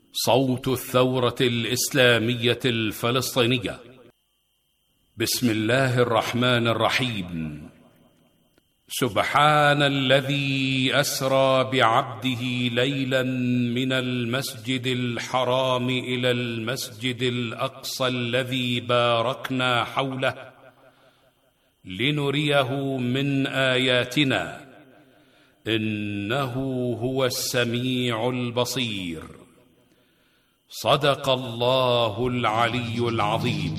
صوت الثورة الإسلامية الفلسطينية. بسم الله الرحمن الرحيم. سبحان الذي أسرى بعبده ليلا من المسجد الحرام إلى المسجد الأقصى الذي باركنا حوله لنريه من آياتنا إنه هو السميع البصير. صدق الله العلي العظيم.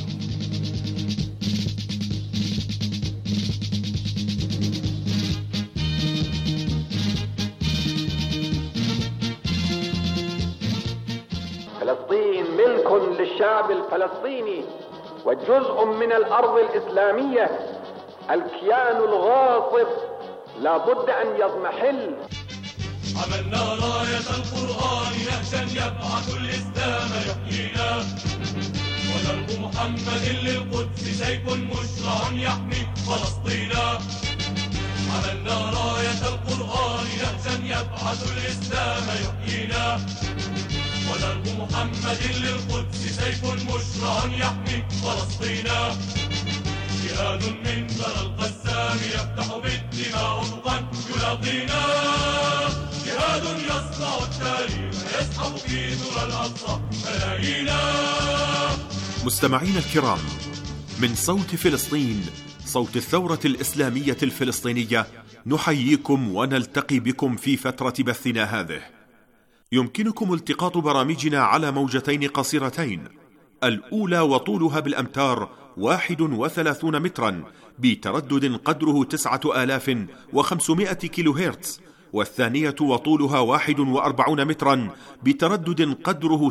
فلسطين ملك للشعب الفلسطيني وجزء من الأرض الإسلامية. الكيان الغاصب لا بد أن يضمحل. عملنا راية القرآن نهجا يبعث الإسلام يحيينا، ودرب محمد للقدس سيف مشرع يحمي فلسطينا. عملنا راية القرآن نهجا يبعث الإسلام يحيينا، ودرب محمد للقدس سيف مشرع يحمي فلسطينا. جهاد من ثرى القسام يفتح بالدماء أفقا يلاقينا، جهاد يصنع التاريخ يسحب في ذرى الأقصى ملايينا. مستمعين الكرام، من صوت فلسطين، صوت الثورة الإسلامية الفلسطينية، نحييكم ونلتقي بكم في فترة بثنا هذه. يمكنكم التقاط برامجنا على موجتين قصيرتين، الأولى وطولها بالأمتار 31 مترا بتردد قدره 9500 كيلو هرتز، والثانية وطولها 41 مترا بتردد قدره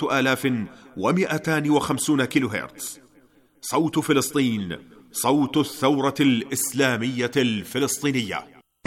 7250 كيلو هرتز. صوت فلسطين، صوت الثورة الإسلامية الفلسطينية.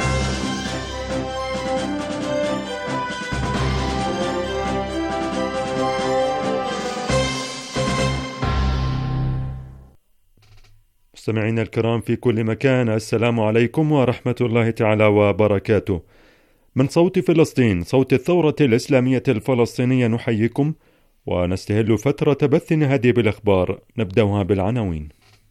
مستمعينا الكرام في كل مكان، السلام عليكم ورحمة الله تعالى وبركاته. من صوت فلسطين، صوت الثورة الإسلامية الفلسطينية، نحييكم ونستهل فترة بثنا هذه بالأخبار. نبدأها بالعناوين.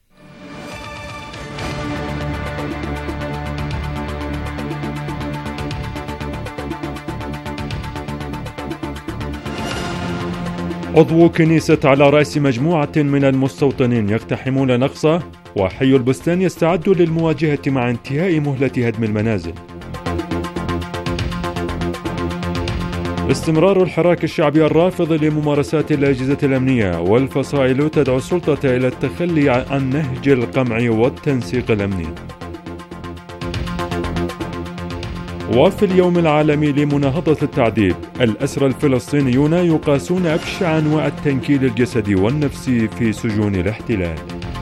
عضو كنيسة على رأس مجموعة من المستوطنين يقتحمون نقصة، وحي البستان يستعد للمواجهة مع انتهاء مهلة هدم المنازل. استمرار الحراك الشعبي الرافض لممارسات الأجهزة الأمنية، والفصائل تدعو السلطة إلى التخلي عن نهج القمع والتنسيق الأمني. وفي اليوم العالمي لمناهضة التعذيب، الأسرى الفلسطينيون يقاسون أبشع أنواع التنكيل الجسدي والنفسي في سجون الاحتلال.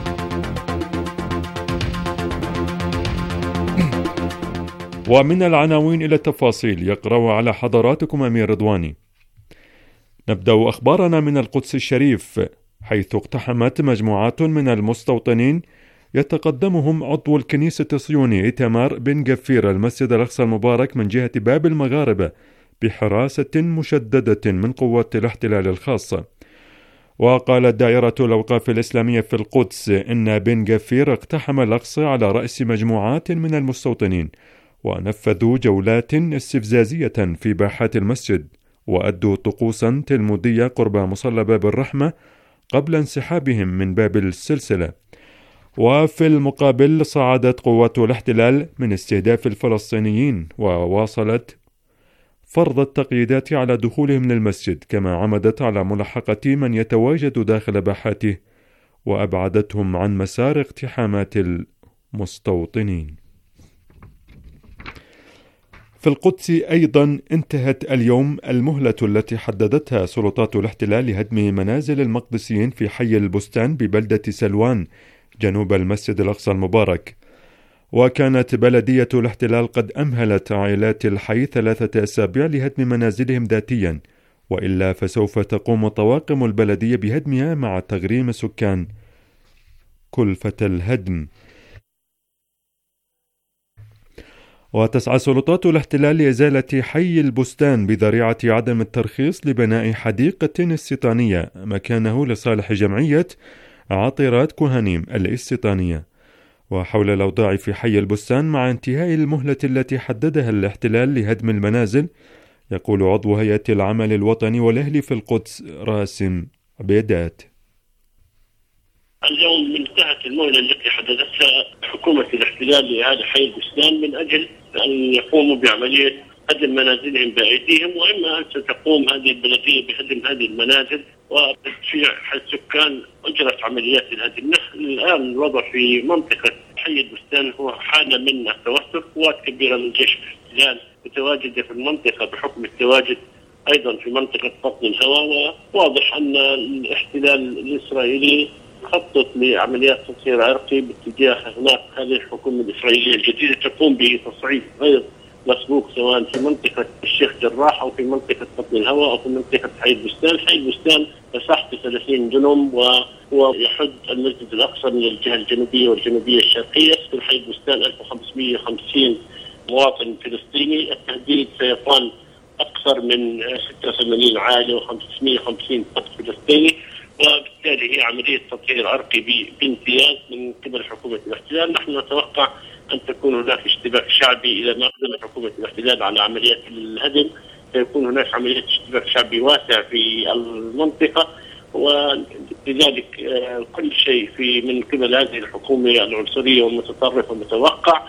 ومن العناوين إلى التفاصيل، يقرأ على حضراتكم أمير رضواني. نبدأ أخبارنا من القدس الشريف، حيث اقتحمت مجموعات من المستوطنين يتقدمهم عضو الكنيسة الصهيوني إيتمار بن غفير المسجد الأقصى المبارك من جهة باب المغاربة بحراسة مشددة من قوات الاحتلال الخاصة. وقالت دائرة الأوقاف الإسلامية في القدس إن بن غفير اقتحم الأقصى على رأس مجموعات من المستوطنين، ونفذوا جولات استفزازية في باحات المسجد، وأدوا طقوسا تلمودية قرب مصلى باب الرحمة قبل انسحابهم من باب السلسلة. وفي المقابل صعدت قوات الاحتلال من استهداف الفلسطينيين، وواصلت فرض التقييدات على دخولهم للمسجد، كما عمدت على ملاحقة من يتواجد داخل باحاته، وأبعدتهم عن مسار اقتحامات المستوطنين. في القدس أيضا انتهت اليوم المهلة التي حددتها سلطات الاحتلال لهدم منازل المقدسيين في حي البستان ببلدة سلوان جنوب المسجد الأقصى المبارك. وكانت بلدية الاحتلال قد أمهلت عائلات الحي 3 أسابيع لهدم منازلهم ذاتيا، وإلا فسوف تقوم طواقم البلدية بهدمها مع تغريم السكان كلفة الهدم. وتسعى سلطات الاحتلال لإزالة حي البستان بذريعة عدم الترخيص لبناء حديقة استيطانية مكانه لصالح جمعية عطيرات كوهانيم الاستيطانية. وحول الأوضاع في حي البستان مع انتهاء المهلة التي حددها الاحتلال لهدم المنازل، يقول عضو هيئة العمل الوطني والأهلي في القدس راسم عبيدات. اليوم انتهت المهلة التي حددتها حكومة الاحتلال لإعادة حي البستان من أجل أن يقوموا بعملية هدم منازلهم بأيديهم، وإما أن ستقوم هذه البلدية بهدم هذه المنازل وتدفيع السكان أجرت عمليات الهدم. الآن الوضع في منطقة حي البستان هو حالة من التوتر، قوات كبيرة من جيش الاحتلال متواجدة في المنطقة بحكم التواجد أيضا في منطقة بطن الهواء، وواضح أن الاحتلال الإسرائيلي خطط لعمليات تطهير عرقي باتجاه هناك. هذه الحكومة الإسرائيلية الجديدة تقوم بتصعيد غير مسبوق سواء في منطقة الشيخ جراح أو في منطقة بطن الهواء أو في منطقة حي البستان. حي البستان مساحته 30 دنم وهو يحد المسجد الأقصى من الجهة الجنوبية والجنوبية الشرقية. في حي البستان 1550 مواطن فلسطيني. التهديد سيطال أكثر من 86 عائلة و550 فرد فلسطيني، وبالتالي هي عملية تطهير عرقي بامتياز من قبل حكومة الاحتلال. نحن نتوقع أن تكون هناك اشتباك شعبي إذا ما قدمت حكومة الاحتلال على عمليات الهدم، سيكون هناك عملية اشتباك شعبي واسع في المنطقة، ولذلك كل شيء من قبل هذه الحكومة العنصرية والمتطرفة متوقع.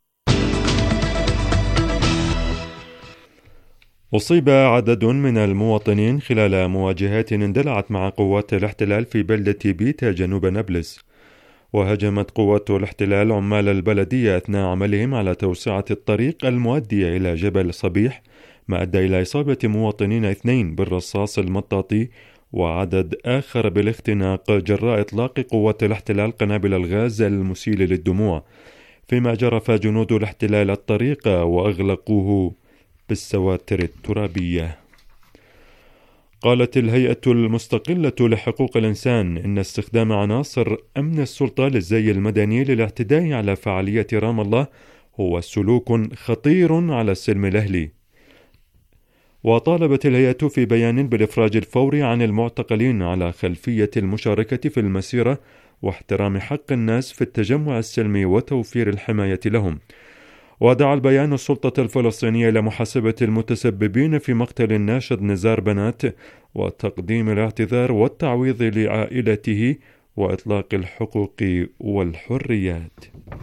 أصيب عدد من المواطنين خلال مواجهات اندلعت مع قوات الاحتلال في بلدة بيتا جنوب نابلس. وهجمت قوات الاحتلال عمال البلدية أثناء عملهم على توسعة الطريق المؤدية إلى جبل صبيح، ما أدى إلى إصابة مواطنين 2 بالرصاص المطاطي وعدد آخر بالاختناق جراء إطلاق قوات الاحتلال قنابل الغاز المسيل للدموع، فيما جرف جنود الاحتلال الطريق وأغلقوه بالسواتر الترابية. قالت الهيئة المستقلة لحقوق الإنسان إن استخدام عناصر أمن السلطة للزي المدني للاعتداء على فعالية رام الله هو سلوك خطير على السلم الأهلي. وطالبت الهيئة في بيان بالإفراج الفوري عن المعتقلين على خلفية المشاركة في المسيرة واحترام حق الناس في التجمع السلمي وتوفير الحماية لهم. ودعا البيان السلطة الفلسطينية إلى محاسبة المتسببين في مقتل الناشد نزار بنات وتقديم الاعتذار والتعويض لعائلته وإطلاق الحقوق والحريات.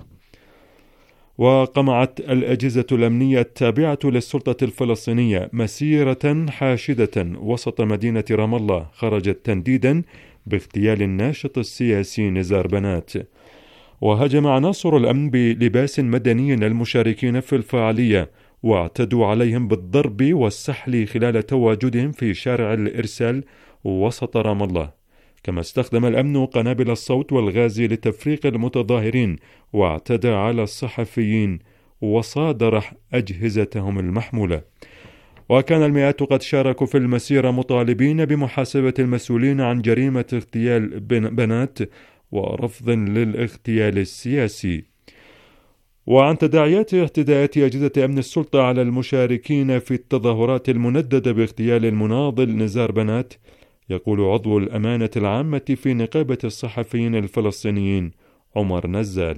وقمعت الأجهزة الأمنية التابعة للسلطة الفلسطينية مسيرة حاشدة وسط مدينة رام الله خرجت تنديدا باغتيال الناشط السياسي نزار بنات. وهجم عناصر الأمن بلباس مدني المشاركين في الفعالية واعتدوا عليهم بالضرب والسحل خلال تواجدهم في شارع الإرسال وسط رام الله. كما استخدم الأمن قنابل الصوت والغاز لتفريق المتظاهرين واعتدى على الصحفيين وصادر أجهزتهم المحمولة. وكان المئات قد شاركوا في المسيرة مطالبين بمحاسبة المسؤولين عن جريمة اغتيال بنات ورفض للاغتيال السياسي. وعن تداعيات اعتداءات أجهزة أمن السلطة على المشاركين في التظاهرات المنددة باغتيال المناضل نزار بنات، يقول عضو الأمانة العامة في نقابة الصحفيين الفلسطينيين عمر نزال: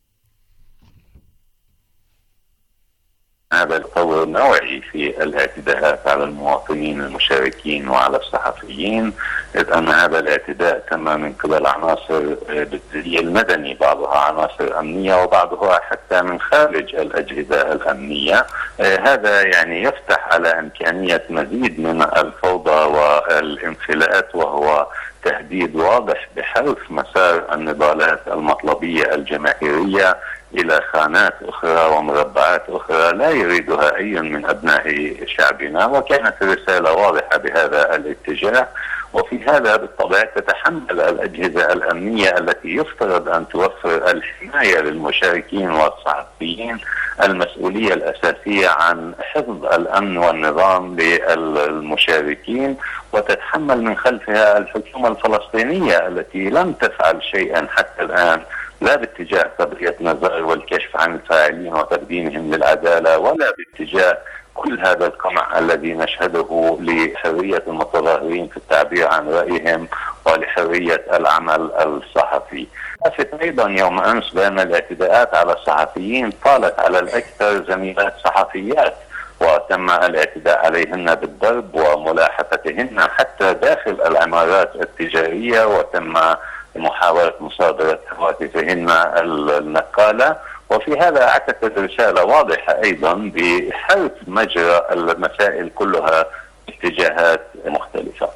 هذا التطور النوعي في الاعتداءات على المواطنين المشاركين وعلى الصحفيين، إذ أن هذا الاعتداء تم من قبل عناصر بالزي المدني، بعضها عناصر أمنية وبعضها حتى من خارج الأجهزة الأمنية. هذا يعني يفتح على إمكانية مزيد من الفوضى والانفلات، وهو تهديد واضح بحذف مسار النضالات المطلبية الجماهيرية إلى خانات أخرى ومربعات أخرى لا يريدها أي من أبناء شعبنا. وكانت الرسالة واضحة بهذا الاتجاه، وفي هذا بالطبع تتحمل الأجهزة الأمنية التي يفترض أن توفر الحماية للمشاركين والصحفيين المسؤولية الأساسية عن حفظ الأمن والنظام للمشاركين، وتتحمل من خلفها الحكومة الفلسطينية التي لم تفعل شيئا حتى الآن لا باتجاه تبرئة النظائر والكشف عن الفاعلين وتقديمهم للعدالة، ولا باتجاه كل هذا القمع الذي نشهده لحرية المتظاهرين في التعبير عن رأيهم ولحرية العمل الصحفي. لافت أيضا يوم أمس بأن الاعتداءات على الصحفيين طالت على الأكثر زميلات صحفيات، وتم الاعتداء عليهن بالضرب وملاحقتهن حتى داخل العمارات التجارية، وتم محاولة مصادرة هواتفهن النقالة. وفي هذا أعتقد رسالة واضحة أيضا بحرف مجرى المسائل كلها اتجاهات مختلفة.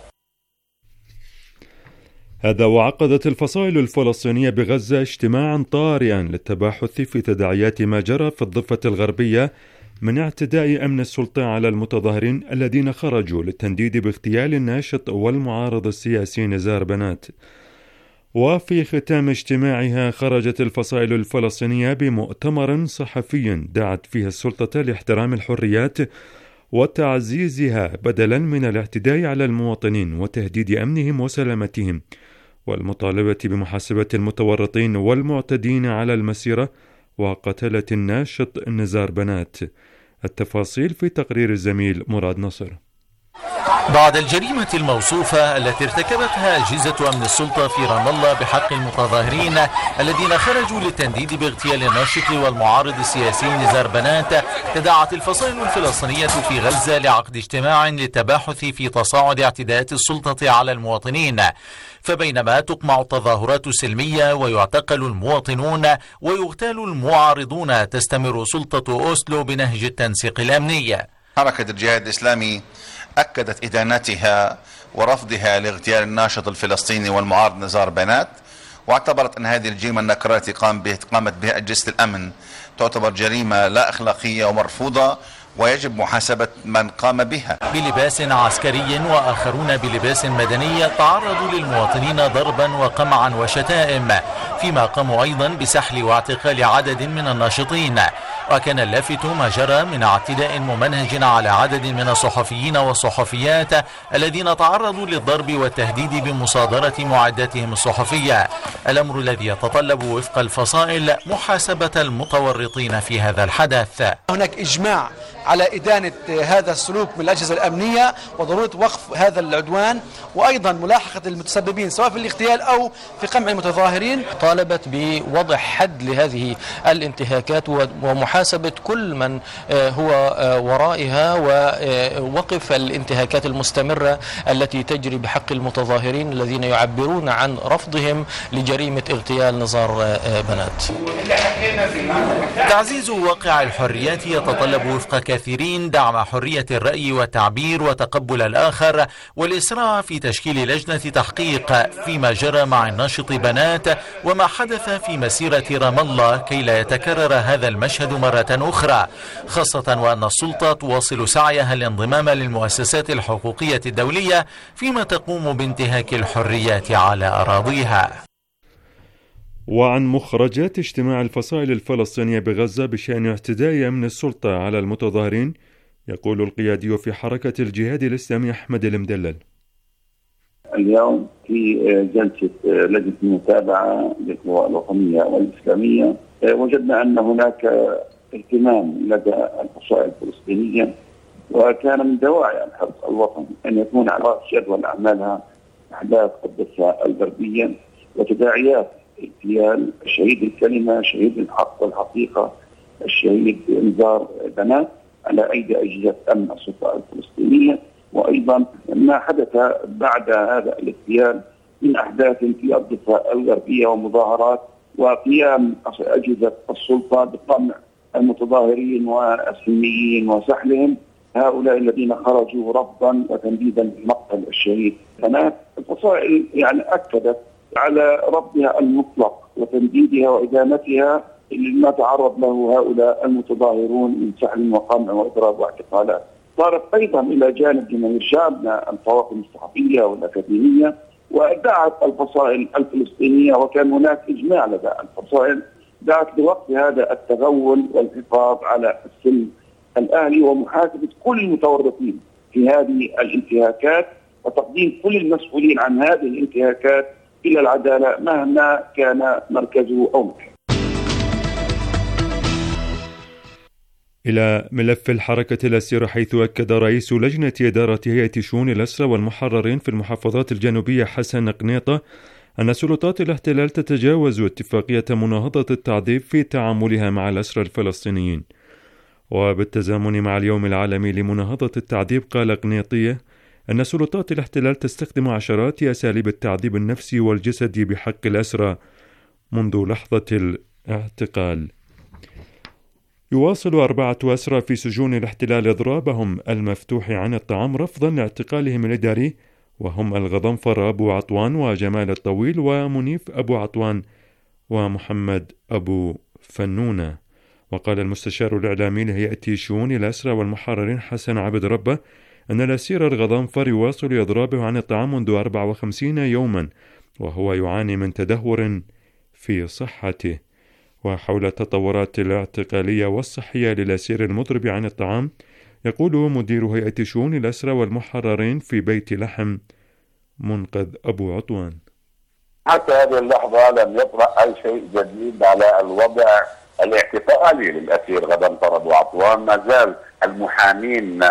هذا وعقدت الفصائل الفلسطينية بغزة اجتماعا طارئا للتباحث في تداعيات ما جرى في الضفة الغربية من اعتداء أمن السلطة على المتظاهرين الذين خرجوا للتنديد باغتيال الناشط والمعارض السياسي نزار بنات. وفي ختام اجتماعها خرجت الفصائل الفلسطينية بمؤتمر صحفي دعت فيه السلطة لاحترام الحريات وتعزيزها بدلا من الاعتداء على المواطنين وتهديد أمنهم وسلامتهم، والمطالبة بمحاسبة المتورطين والمعتدين على المسيرة وقتلة الناشط نزار بنات. التفاصيل في تقرير الزميل مراد نصر. بعد الجريمة الموصوفة التي ارتكبتها أجهزة أمن السلطة في رام الله بحق المتظاهرين الذين خرجوا للتنديد باغتيال الناشط والمعارض السياسي نزار بنات، تداعت الفصائل الفلسطينية في غزة لعقد اجتماع للتباحث في تصاعد اعتداءات السلطة على المواطنين. فبينما تقمع التظاهرات السلمية ويعتقل المواطنون ويغتال المعارضون، تستمر سلطة أوسلو بنهج التنسيق الأمني. حركة الجهاد الإسلامي أكدت إدانتها ورفضها لاغتيال الناشط الفلسطيني والمعارض نزار بنات، واعتبرت أن هذه الجريمة النكراء التي قامت بها أجهزة الأمن تعتبر جريمة لا أخلاقية ومرفوضة، ويجب محاسبة من قام بها. بلباس عسكري وآخرون بلباس مدني تعرضوا للمواطنين ضربا وقمعا وشتائم، فيما قاموا أيضا بسحل واعتقال عدد من الناشطين. وكان اللافت ما جرى من اعتداء ممنهج على عدد من الصحفيين والصحفيات الذين تعرضوا للضرب والتهديد بمصادرة معداتهم الصحفية، الأمر الذي يتطلب وفق الفصائل محاسبة المتورطين في هذا الحدث. هناك إجماع على إدانة هذا السلوك من الأجهزة الأمنية وضرورة وقف هذا العدوان، وأيضا ملاحقة المتسببين سواء في الاغتيال أو في قمع المتظاهرين. طالبت بوضع حد لهذه الانتهاكات ومحاسبة كل من هو ورائها، ووقف الانتهاكات المستمرة التي تجري بحق المتظاهرين الذين يعبرون عن رفضهم لجريمة اغتيال نزار بنات. تعزيز واقع الحريات يتطلب وفق كثيرين دعم حرية الرأي والتعبير وتقبل الآخر، والإسراع في تشكيل لجنة تحقيق فيما جرى مع الناشط بنات وما حدث في مسيرة رام الله كي لا يتكرر هذا المشهد مرة أخرى، خاصة وأن السلطة تواصل سعيها الانضمام للمؤسسات الحقوقية الدولية فيما تقوم بانتهاك الحريات على أراضيها. وعن مخرجات اجتماع الفصائل الفلسطينية بغزة بشأن اعتداء أمن السلطة على المتظاهرين، يقول القيادي في حركة الجهاد الإسلامي أحمد المدلل. اليوم في جلسة لجنة المتابعة للقوى الوطنية والإسلامية وجدنا أن هناك اهتمام لدى الفصائل الفلسطينية، وكان من دواعي الحرص الوطني أن يكون على رأس جدول أعمالها أحداث الضفة الغربية وتداعيات اغتيال شهيد الكلمة، شهيد الحق والحقيقة، الشهيد نزار بنات على أيدي أجهزة أمن السلطة الفلسطينية، وأيضا ما حدث بعد هذا الاغتيال من أحداث في الضفة الغربية ومظاهرات وقيام أجهزة السلطة بقمع المتظاهرين والسلميين وسحلهم، هؤلاء الذين خرجوا رفضا وتنديدا بمقتل الشهيد بنات. الفصائل أكدت على رفضها المطلق وتنديدها وإدانتها لما تعرض له هؤلاء المتظاهرون من سحل وقمع وإضراب واعتقالات. صارت أيضا إلى جانب جماهير شعبنا الطواقم الصحفية والأكاديمية، وأدعت الفصائل الفلسطينية، وكان هناك إجماع لدى الفصائل، دعت لوقف هذا التغول والحفاظ على السلم الأهلي ومحاسبة كل المتورطين في هذه الانتهاكات وتقديم كل المسؤولين عن هذه الانتهاكات إلى العدالة مهما كان مركزه أو مكانه. إلى ملف الحركة الأسيرة، حيث أكد رئيس لجنة إدارة هيئة شؤون الأسرى والمحررين في المحافظات الجنوبية حسن قنيطة أن سلطات الاحتلال تتجاوز اتفاقية مناهضة التعذيب في تعاملها مع الأسرى الفلسطينيين. وبالتزامن مع اليوم العالمي لمناهضة التعذيب، قال قنيطية أن سلطات الاحتلال تستخدم عشرات أساليب التعذيب النفسي والجسدي بحق الأسرى منذ لحظة الاعتقال. يواصل 4 أسرى في سجون الاحتلال إضرابهم المفتوح عن الطعام رفضا لاعتقالهم الإداري، وهم الغضنفر أبو عطوان وجمال الطويل ومنيف أبو عطوان ومحمد أبو فنونة. وقال المستشار الإعلامي لهيئة شؤون الأسرى والمحررين حسن عبد ربه أن الأسير الغضنفر يواصل إضرابه عن الطعام منذ 54 يوما، وهو يعاني من تدهور في صحته. وحول التطورات الاعتقالية والصحية للأسير المضرب عن الطعام، يقول مدير هيئة شؤون الأسرى والمحررين في بيت لحم منقذ أبو عطوان: حتى هذه اللحظة لم يطرأ أي شيء جديد على الوضع الاعتقالي للأسير غضنفر أبو عطوان. ما زال المحامين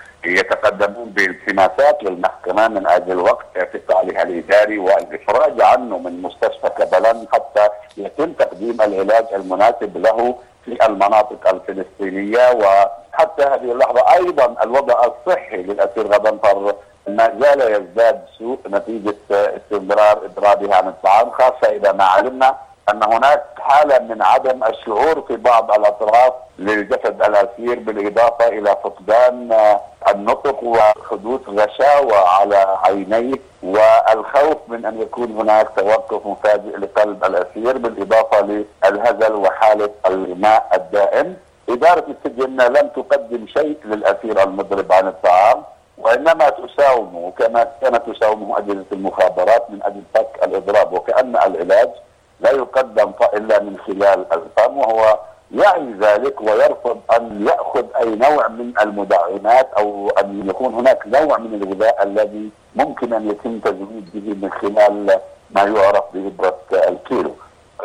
يتقدمون بالتماسات للمحكمة من أجل وقت اعتقالها الإداري والإفراج عنه من مستشفى كبلان حتى يتم تقديم العلاج المناسب له في المناطق الفلسطينية. وحتى هذه اللحظة أيضا الوضع الصحي للأسير غضنفر ما زال يزداد سوء نتيجة استمرار إضرابها عن الطعام، خاصة إذا ما علمنا أن هناك حالة من عدم الشعور في بعض الأطراف لجسد الأسير، بالإضافة إلى فقدان النطق وحدوث غشاوة على عينيه والخوف من أن يكون هناك توقف مفاجئ لقلب الأسير، بالإضافة للهزل وحالة الإغماء الدائم. إدارة السجن لم تقدم شيء للأسير المضرب عن الطعام، وإنما تساومه كما كانت تساومه أجهزة المخابرات من أجل فك الإضراب، وكأن العلاج لا يقدم إلا من خلال الفم، وهو يعي ذلك ويرفض أن يأخذ أي نوع من المدعمات أو أن يكون هناك نوع من الغذاء الذي ممكن أن يتم تزويد به من خلال ما يعرف بإبرة الكيلو.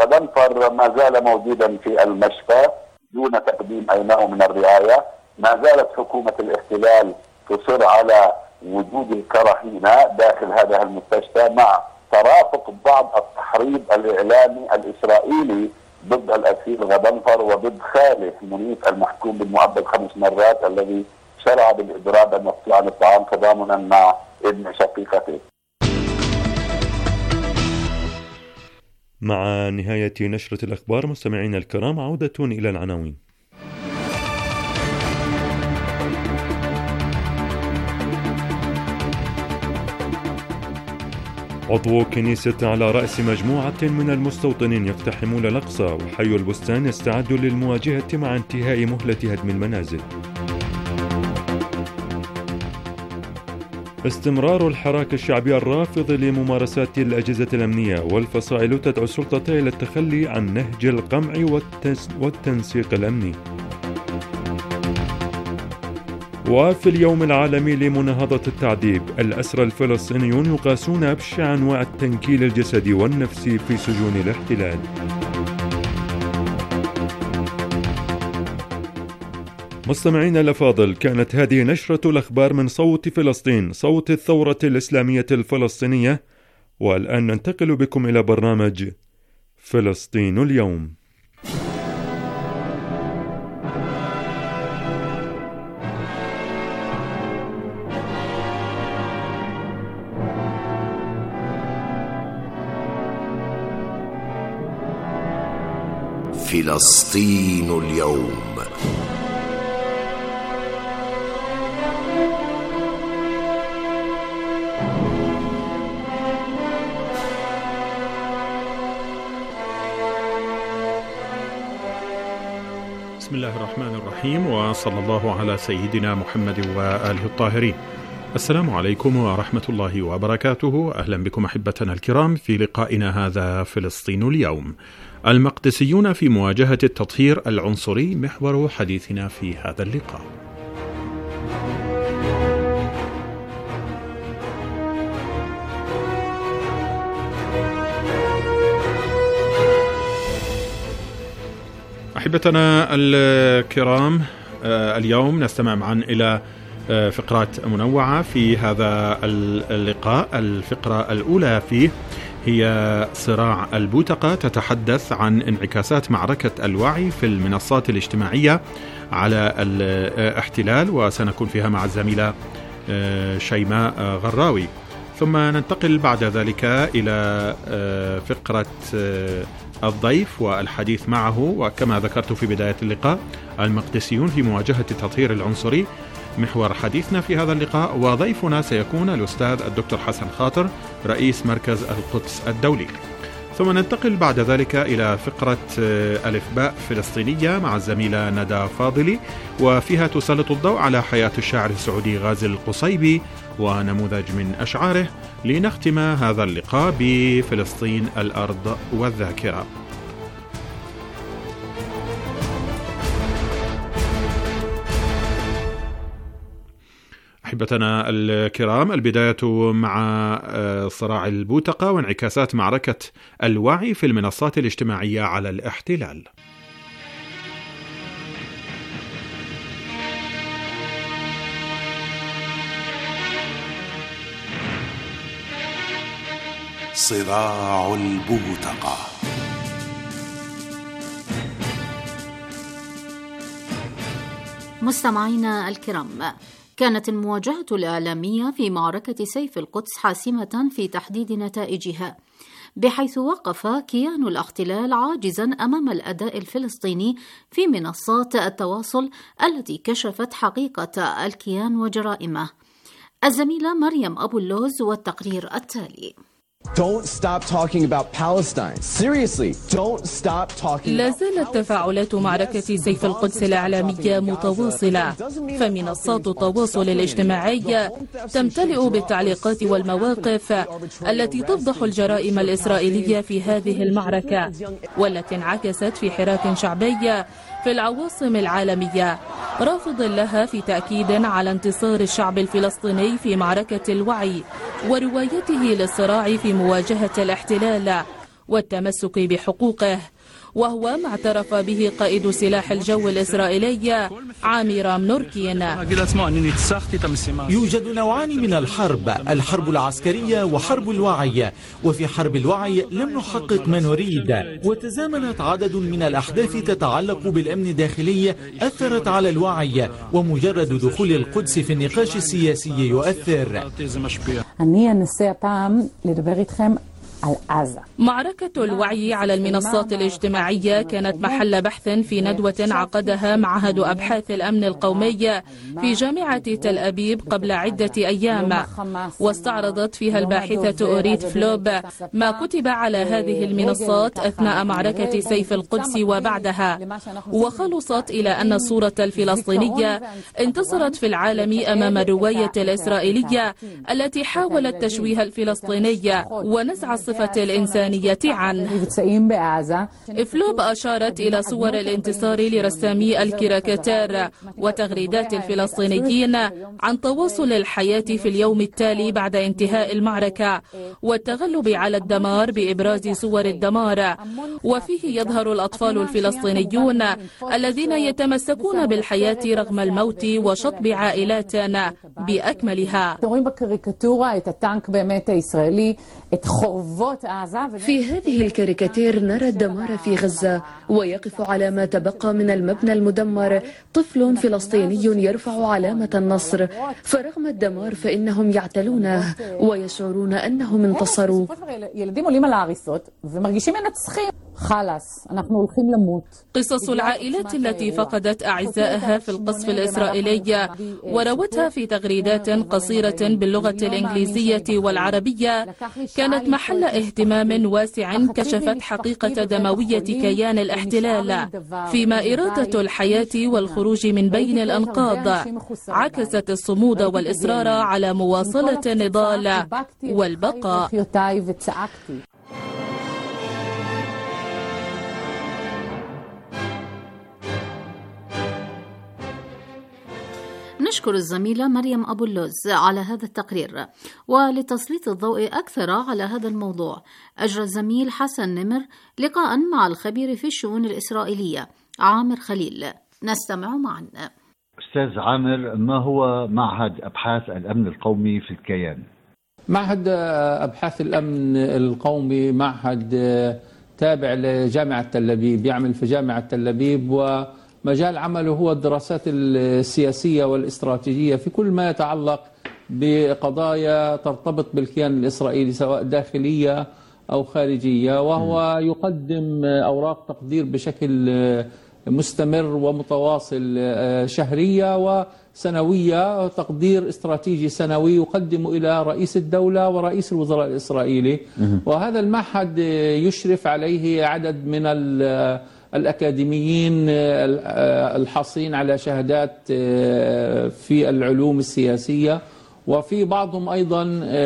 غضنفر ما زال موجودا في المشفى دون تقديم أي نوع من الرعاية. ما زالت حكومة الاحتلال تصر على وجوده كرهينة داخل هذا المستشفى، مع ترافق بعض التحريض الإعلامي الإسرائيلي ضد الأسير غضنفر وضد خاله منيف المحكوم بالمؤبد 5 مرات الذي شرع بالإضراب المفتوح عن الطعام تضامنا مع ابن شقيقته. مع نهاية نشرة الأخبار مستمعينا الكرام، عودة إلى العناوين. عضو كنيسة على رأس مجموعة من المستوطنين يقتحمون الأقصى، وحي البستان يستعد للمواجهة مع انتهاء مهلة هدم المنازل. استمرار الحراك الشعبي الرافض لممارسات الأجهزة الأمنية، والفصائل تدعو السلطة إلى التخلي عن نهج القمع والتنسيق الأمني. وفي اليوم العالمي لمناهضة التعذيب، الأسرى الفلسطينيون يقاسون أبشع أنواع التنكيل الجسدي والنفسي في سجون الاحتلال. مستمعينا الأفاضل، كانت هذه نشرة الأخبار من صوت فلسطين، صوت الثورة الإسلامية الفلسطينية. والآن ننتقل بكم إلى برنامج فلسطين اليوم. فلسطين اليوم. بسم الله الرحمن الرحيم، وصلى الله على سيدنا محمد وآله الطاهرين. السلام عليكم ورحمة الله وبركاته. أهلا بكم أحبتنا الكرام في لقائنا هذا فلسطين اليوم. المقدسيون في مواجهة التطهير العنصري محور حديثنا في هذا اللقاء. أحبتنا الكرام، اليوم نستمع معا إلى فقرات منوعة في هذا اللقاء. الفقرة الأولى فيه هي صراع البوتقة، تتحدث عن انعكاسات معركة الوعي في المنصات الاجتماعية على الاحتلال، وسنكون فيها مع الزميلة شيماء غراوي. ثم ننتقل بعد ذلك إلى فقرة الضيف والحديث معه، وكما ذكرت في بداية اللقاء المقدسيون في مواجهة التطهير العنصري محور حديثنا في هذا اللقاء، وضيفنا سيكون الأستاذ الدكتور حسن خاطر رئيس مركز القدس الدولي. ثم ننتقل بعد ذلك إلى فقرة ألف باء فلسطينية مع الزميلة ندى فاضلي، وفيها تسلط الضوء على حياة الشاعر السعودي غازي القصيبي ونموذج من أشعاره، لنختم هذا اللقاء بفلسطين الأرض والذاكرة. أحبتنا الكرام، البداية مع صراع البوتقة وانعكاسات معركة الوعي في المنصات الاجتماعية على الاحتلال. صراع البوتقة. مستمعينا الكرام، كانت المواجهة الإعلامية في معركة سيف القدس حاسمة في تحديد نتائجها، بحيث وقف كيان الاحتلال عاجزا أمام الأداء الفلسطيني في منصات التواصل التي كشفت حقيقة الكيان وجرائمه. الزميلة مريم أبو اللوز والتقرير التالي. Don't stop talking about Palestine. Seriously, don't stop talking. لا زالت تفاعلات معركة سيف القدس الإعلامية متواصلة، فمنصات التواصل الاجتماعي تمتلئ بالتعليقات والمواقف التي تفضح الجرائم الإسرائيلية في هذه المعركة، والتي انعكست في حراك شعبي في العواصم العالمية، رافض لها في تأكيد على انتصار الشعب الفلسطيني في معركة الوعي وروايته للصراع في مواجهة الاحتلال والتمسك بحقوقه، وهو ما اعترف به قائد سلاح الجو الإسرائيلي عامرام نوركين. يوجد نوعان من الحرب العسكرية وحرب الوعي، وفي حرب الوعي لم نحقق ما نريد، وتزامنت عدد من الأحداث تتعلق بالأمن الداخلي أثرت على الوعي، ومجرد دخول القدس في النقاش السياسي يؤثر. معركة الوعي على المنصات الاجتماعية كانت محل بحث في ندوة عقدها معهد أبحاث الأمن القومي في جامعة تل أبيب قبل عدة أيام، واستعرضت فيها الباحثة أوريت فلوب ما كتب على هذه المنصات أثناء معركة سيف القدس وبعدها، وخلصت إلى أن الصورة الفلسطينية انتصرت في العالم أمام الرواية الإسرائيلية التي حاولت تشويه الفلسطيني ونزع الصفة الإنسانية عنه. فلوب أشارت إلى صور الانتصار لرسامي الكاريكاتير وتغريدات الفلسطينيين عن تواصل الحياة في اليوم التالي بعد انتهاء المعركة والتغلب على الدمار بإبراز صور الدمار، وفيه يظهر الأطفال الفلسطينيون الذين يتمسكون بالحياة رغم الموت وشطب عائلاتنا بأكملها. في هذه الكاريكاتير نرى الدمار في غزة، ويقف على ما تبقى من المبنى المدمر طفل فلسطيني يرفع علامة النصر، فرغم الدمار فإنهم يعتلونه ويشعرون أنهم انتصروا. قصص العائلات التي فقدت أعزائها في القصف الإسرائيلي وروتها في تغريدات قصيرة باللغة الإنجليزية والعربية كانت محل اهتمام واسع، كشفت حقيقة دموية كيان الاحتلال، فيما إرادة الحياة والخروج من بين الأنقاض عكست الصمود والإصرار على مواصلة النضال والبقاء. نشكر الزميلة مريم أبو اللوز على هذا التقرير. ولتسليط الضوء أكثر على هذا الموضوع، أجرى الزميل حسن نمر لقاء مع الخبير في الشؤون الإسرائيلية عامر خليل. نستمع معا. أستاذ عامر، ما هو معهد أبحاث الأمن القومي في الكيان؟ معهد أبحاث الأمن القومي معهد تابع لجامعة تل أبيب، يعمل في جامعة تل أبيب، ومجال عمله هو الدراسات السياسية والاستراتيجية في كل ما يتعلق بقضايا ترتبط بالكيان الإسرائيلي سواء داخلية أو خارجية، وهو يقدم أوراق تقدير بشكل مستمر ومتواصل شهرية وسنوية، تقدير استراتيجي سنوي يقدم إلى رئيس الدولة ورئيس الوزراء الإسرائيلي. وهذا المعهد يشرف عليه عدد من الأكاديميين الحاصلين على شهادات في العلوم السياسية، وفي بعضهم أيضا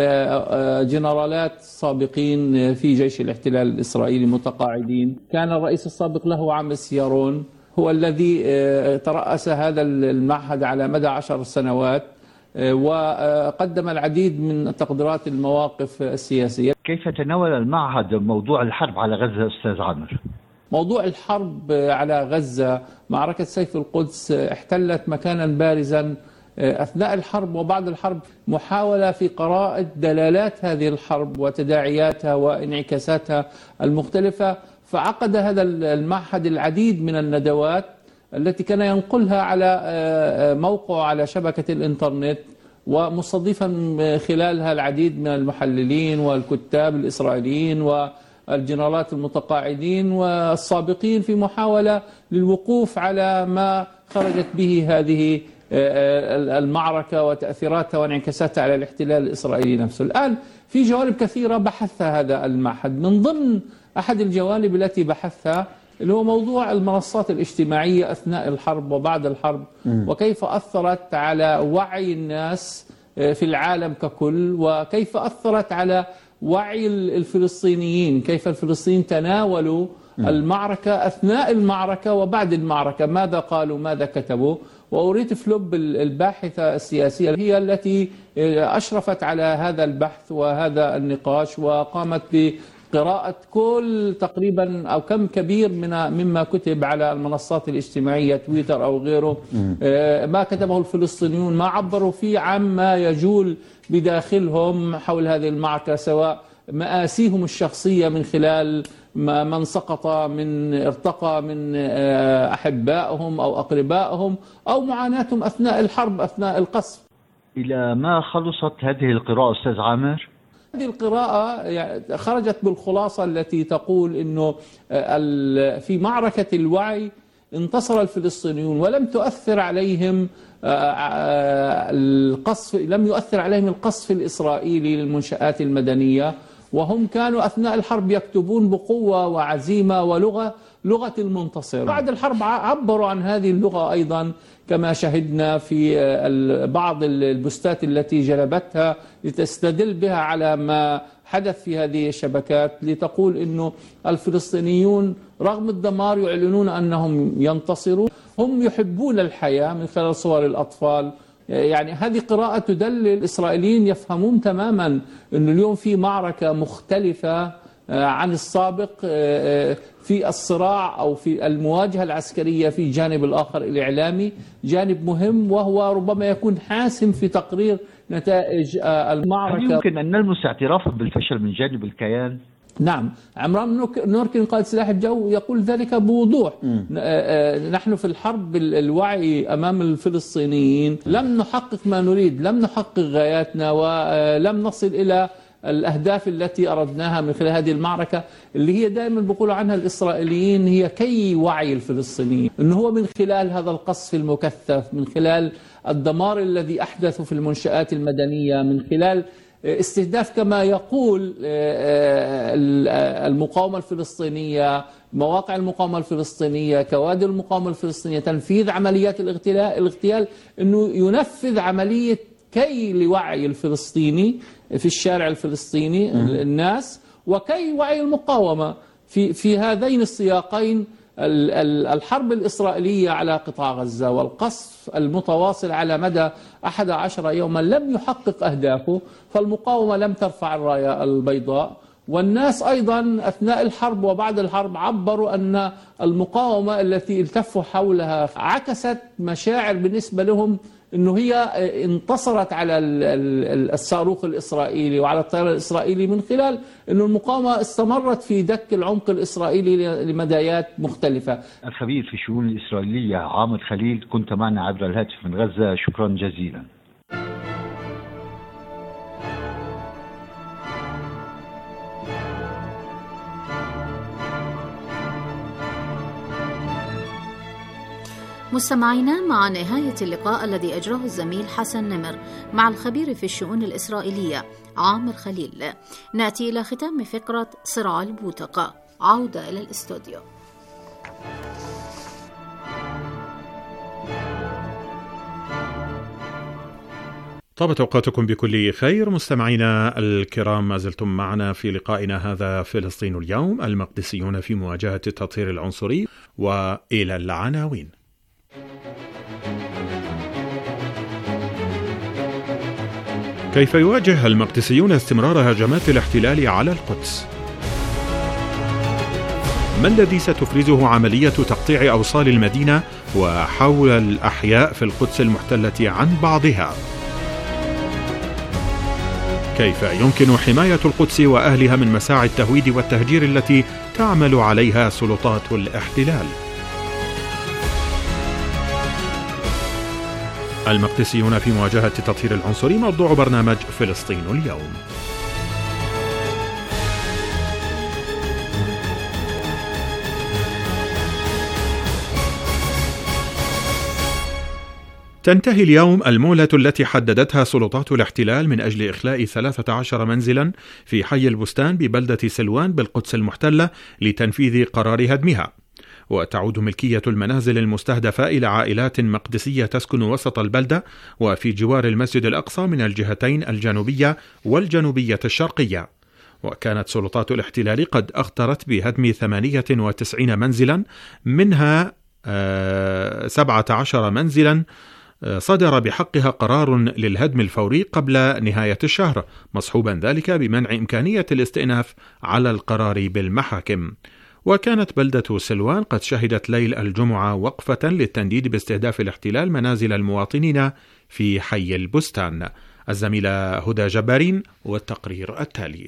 جنرالات سابقين في جيش الاحتلال الإسرائيلي متقاعدين. كان الرئيس السابق له عامس يارون هو الذي ترأس هذا المعهد على مدى 10 سنوات، وقدم العديد من تقديرات المواقف السياسية. كيف تناول المعهد موضوع الحرب على غزة أستاذ عامر؟ موضوع الحرب على غزة، معركة سيف القدس احتلت مكانا بارزا أثناء الحرب وبعد الحرب، محاولة في قراءة دلالات هذه الحرب وتداعياتها وانعكاساتها المختلفة. فعقد هذا المعهد العديد من الندوات التي كان ينقلها على موقعه على شبكة الإنترنت، ومستضيفا خلالها العديد من المحللين والكتاب الإسرائيليين والجنرالات المتقاعدين والسابقين في محاولة للوقوف على ما خرجت به هذه المعركة وتأثيراتها وانعكاساتها على الاحتلال الإسرائيلي نفسه. الآن في جوانب كثيرة بحثها هذا المعهد، من ضمن أحد الجوانب التي بحثها اللي هو موضوع المنصات الاجتماعية أثناء الحرب وبعد الحرب، وكيف أثرت على وعي الناس في العالم ككل، وكيف أثرت على وعي الفلسطينيين، كيف الفلسطينيين تناولوا المعركة أثناء المعركة وبعد المعركة، ماذا قالوا ماذا كتبوا. وأوريت فلوب الباحثة السياسية هي التي أشرفت على هذا البحث وهذا النقاش، وقامت بقراءة كل تقريبا أو كم كبير مما كتب على المنصات الاجتماعية، تويتر أو غيره، ما كتبه الفلسطينيون، ما عبروا فيه عما يجول بداخلهم حول هذه المعركة، سواء مآسيهم الشخصية من خلال من سقط من ارتقى من أحبائهم أو أقربائهم، أو معاناتهم أثناء الحرب أثناء القصف. إلى ما خلصت هذه القراءة أستاذ عامر؟ هذه القراءة خرجت بالخلاصة التي تقول أنه في معركة الوعي انتصر الفلسطينيون، ولم تؤثر عليهم لم يؤثر عليهم القصف الإسرائيلي للمنشآت المدنية، وهم كانوا أثناء الحرب يكتبون بقوة وعزيمة لغة المنتصر. بعد الحرب عبروا عن هذه اللغة أيضا، كما شهدنا في بعض البوستات التي جلبتها لتستدل بها على ما حدث في هذه الشبكات، لتقول إنه الفلسطينيون رغم الدمار يعلنون أنهم ينتصرون، هم يحبون الحياة من خلال صور الأطفال. يعني هذه قراءة تدلل الإسرائيليين يفهمون تماما أن اليوم في معركة مختلفة عن السابق في الصراع أو في المواجهة العسكرية. في الجانب الآخر الإعلامي جانب مهم، وهو ربما يكون حاسم في تقرير نتائج المعركة. هل يمكن أن نلمس اعترافا بالفشل من جانب الكيان؟ نعم، عمران نوركين قائد سلاح الجو يقول ذلك بوضوح. نحن في الحرب الوعي أمام الفلسطينيين لم نحقق ما نريد، لم نحقق غاياتنا، ولم نصل إلى الأهداف التي أردناها من خلال هذه المعركة، اللي هي دائما بيقولوا عنها الإسرائيليين هي كي وعي الفلسطينيين، أنه هو من خلال هذا القصف المكثف، من خلال الدمار الذي أحدثه في المنشآت المدنية، من خلال استهداف كما يقول المقاومة الفلسطينية، مواقع المقاومة الفلسطينية، كوادر المقاومة الفلسطينية، تنفيذ عمليات الاغتيال، أنه ينفذ العملية كي لوعي الفلسطيني في الشارع الفلسطيني الناس، وكي وعي المقاومة في هذين السياقين. الحرب الإسرائيلية على قطاع غزة والقصف المتواصل على مدى 11 يوما لم يحقق أهدافه، فالمقاومة لم ترفع الراية البيضاء، والناس أيضا أثناء الحرب وبعد الحرب عبروا أن المقاومة التي التفوا حولها عكست مشاعر بالنسبة لهم أنه هي انتصرت على الصاروخ الإسرائيلي وعلى الطيران الإسرائيلي، من خلال أن المقاومة استمرت في دك العمق الإسرائيلي لمدايات مختلفة. الخبير في الشؤون الإسرائيلية عامر خليل، كنت معنا عبر الهاتف من غزة، شكرا جزيلا. مستمعينا، مع نهاية اللقاء الذي أجراه الزميل حسن نمر مع الخبير في الشؤون الإسرائيلية عامر خليل، نأتي إلى ختام فقرة صراع البوتقة. عودة إلى الاستوديو. طابت أوقاتكم بكل خير. مستمعينا الكرام، ما زلتم معنا في لقائنا هذا فلسطين اليوم، المقدسيون في مواجهة التطهير العنصري، وإلى العناوين. كيف يواجه المقدسيون استمرار هجمات الاحتلال على القدس؟ ما الذي ستفرزه عملية تقطيع أوصال المدينة وحول الأحياء في القدس المحتلة عن بعضها؟ كيف يمكن حماية القدس وأهلها من مساعي التهويد والتهجير التي تعمل عليها سلطات الاحتلال؟ المقدسيون في مواجهة التطهير العنصري، موضوع برنامج فلسطين اليوم. تنتهي اليوم المهلة التي حددتها سلطات الاحتلال من أجل إخلاء 13 منزلا في حي البستان ببلدة سلوان بالقدس المحتلة لتنفيذ قرار هدمها، وتعود ملكية المنازل المستهدفة إلى عائلات مقدسية تسكن وسط البلدة وفي جوار المسجد الأقصى من الجهتين الجنوبية والجنوبية الشرقية. وكانت سلطات الاحتلال قد أخطرت بهدم 98 منزلا، منها 17 منزلا صدر بحقها قرار للهدم الفوري قبل نهاية الشهر، مصحوبا ذلك بمنع إمكانية الاستئناف على القرار بالمحاكم. وكانت بلدة سلوان قد شهدت ليل الجمعة وقفة للتنديد باستهداف الاحتلال منازل المواطنين في حي البستان. الزميلة هدى جبارين والتقرير التالي.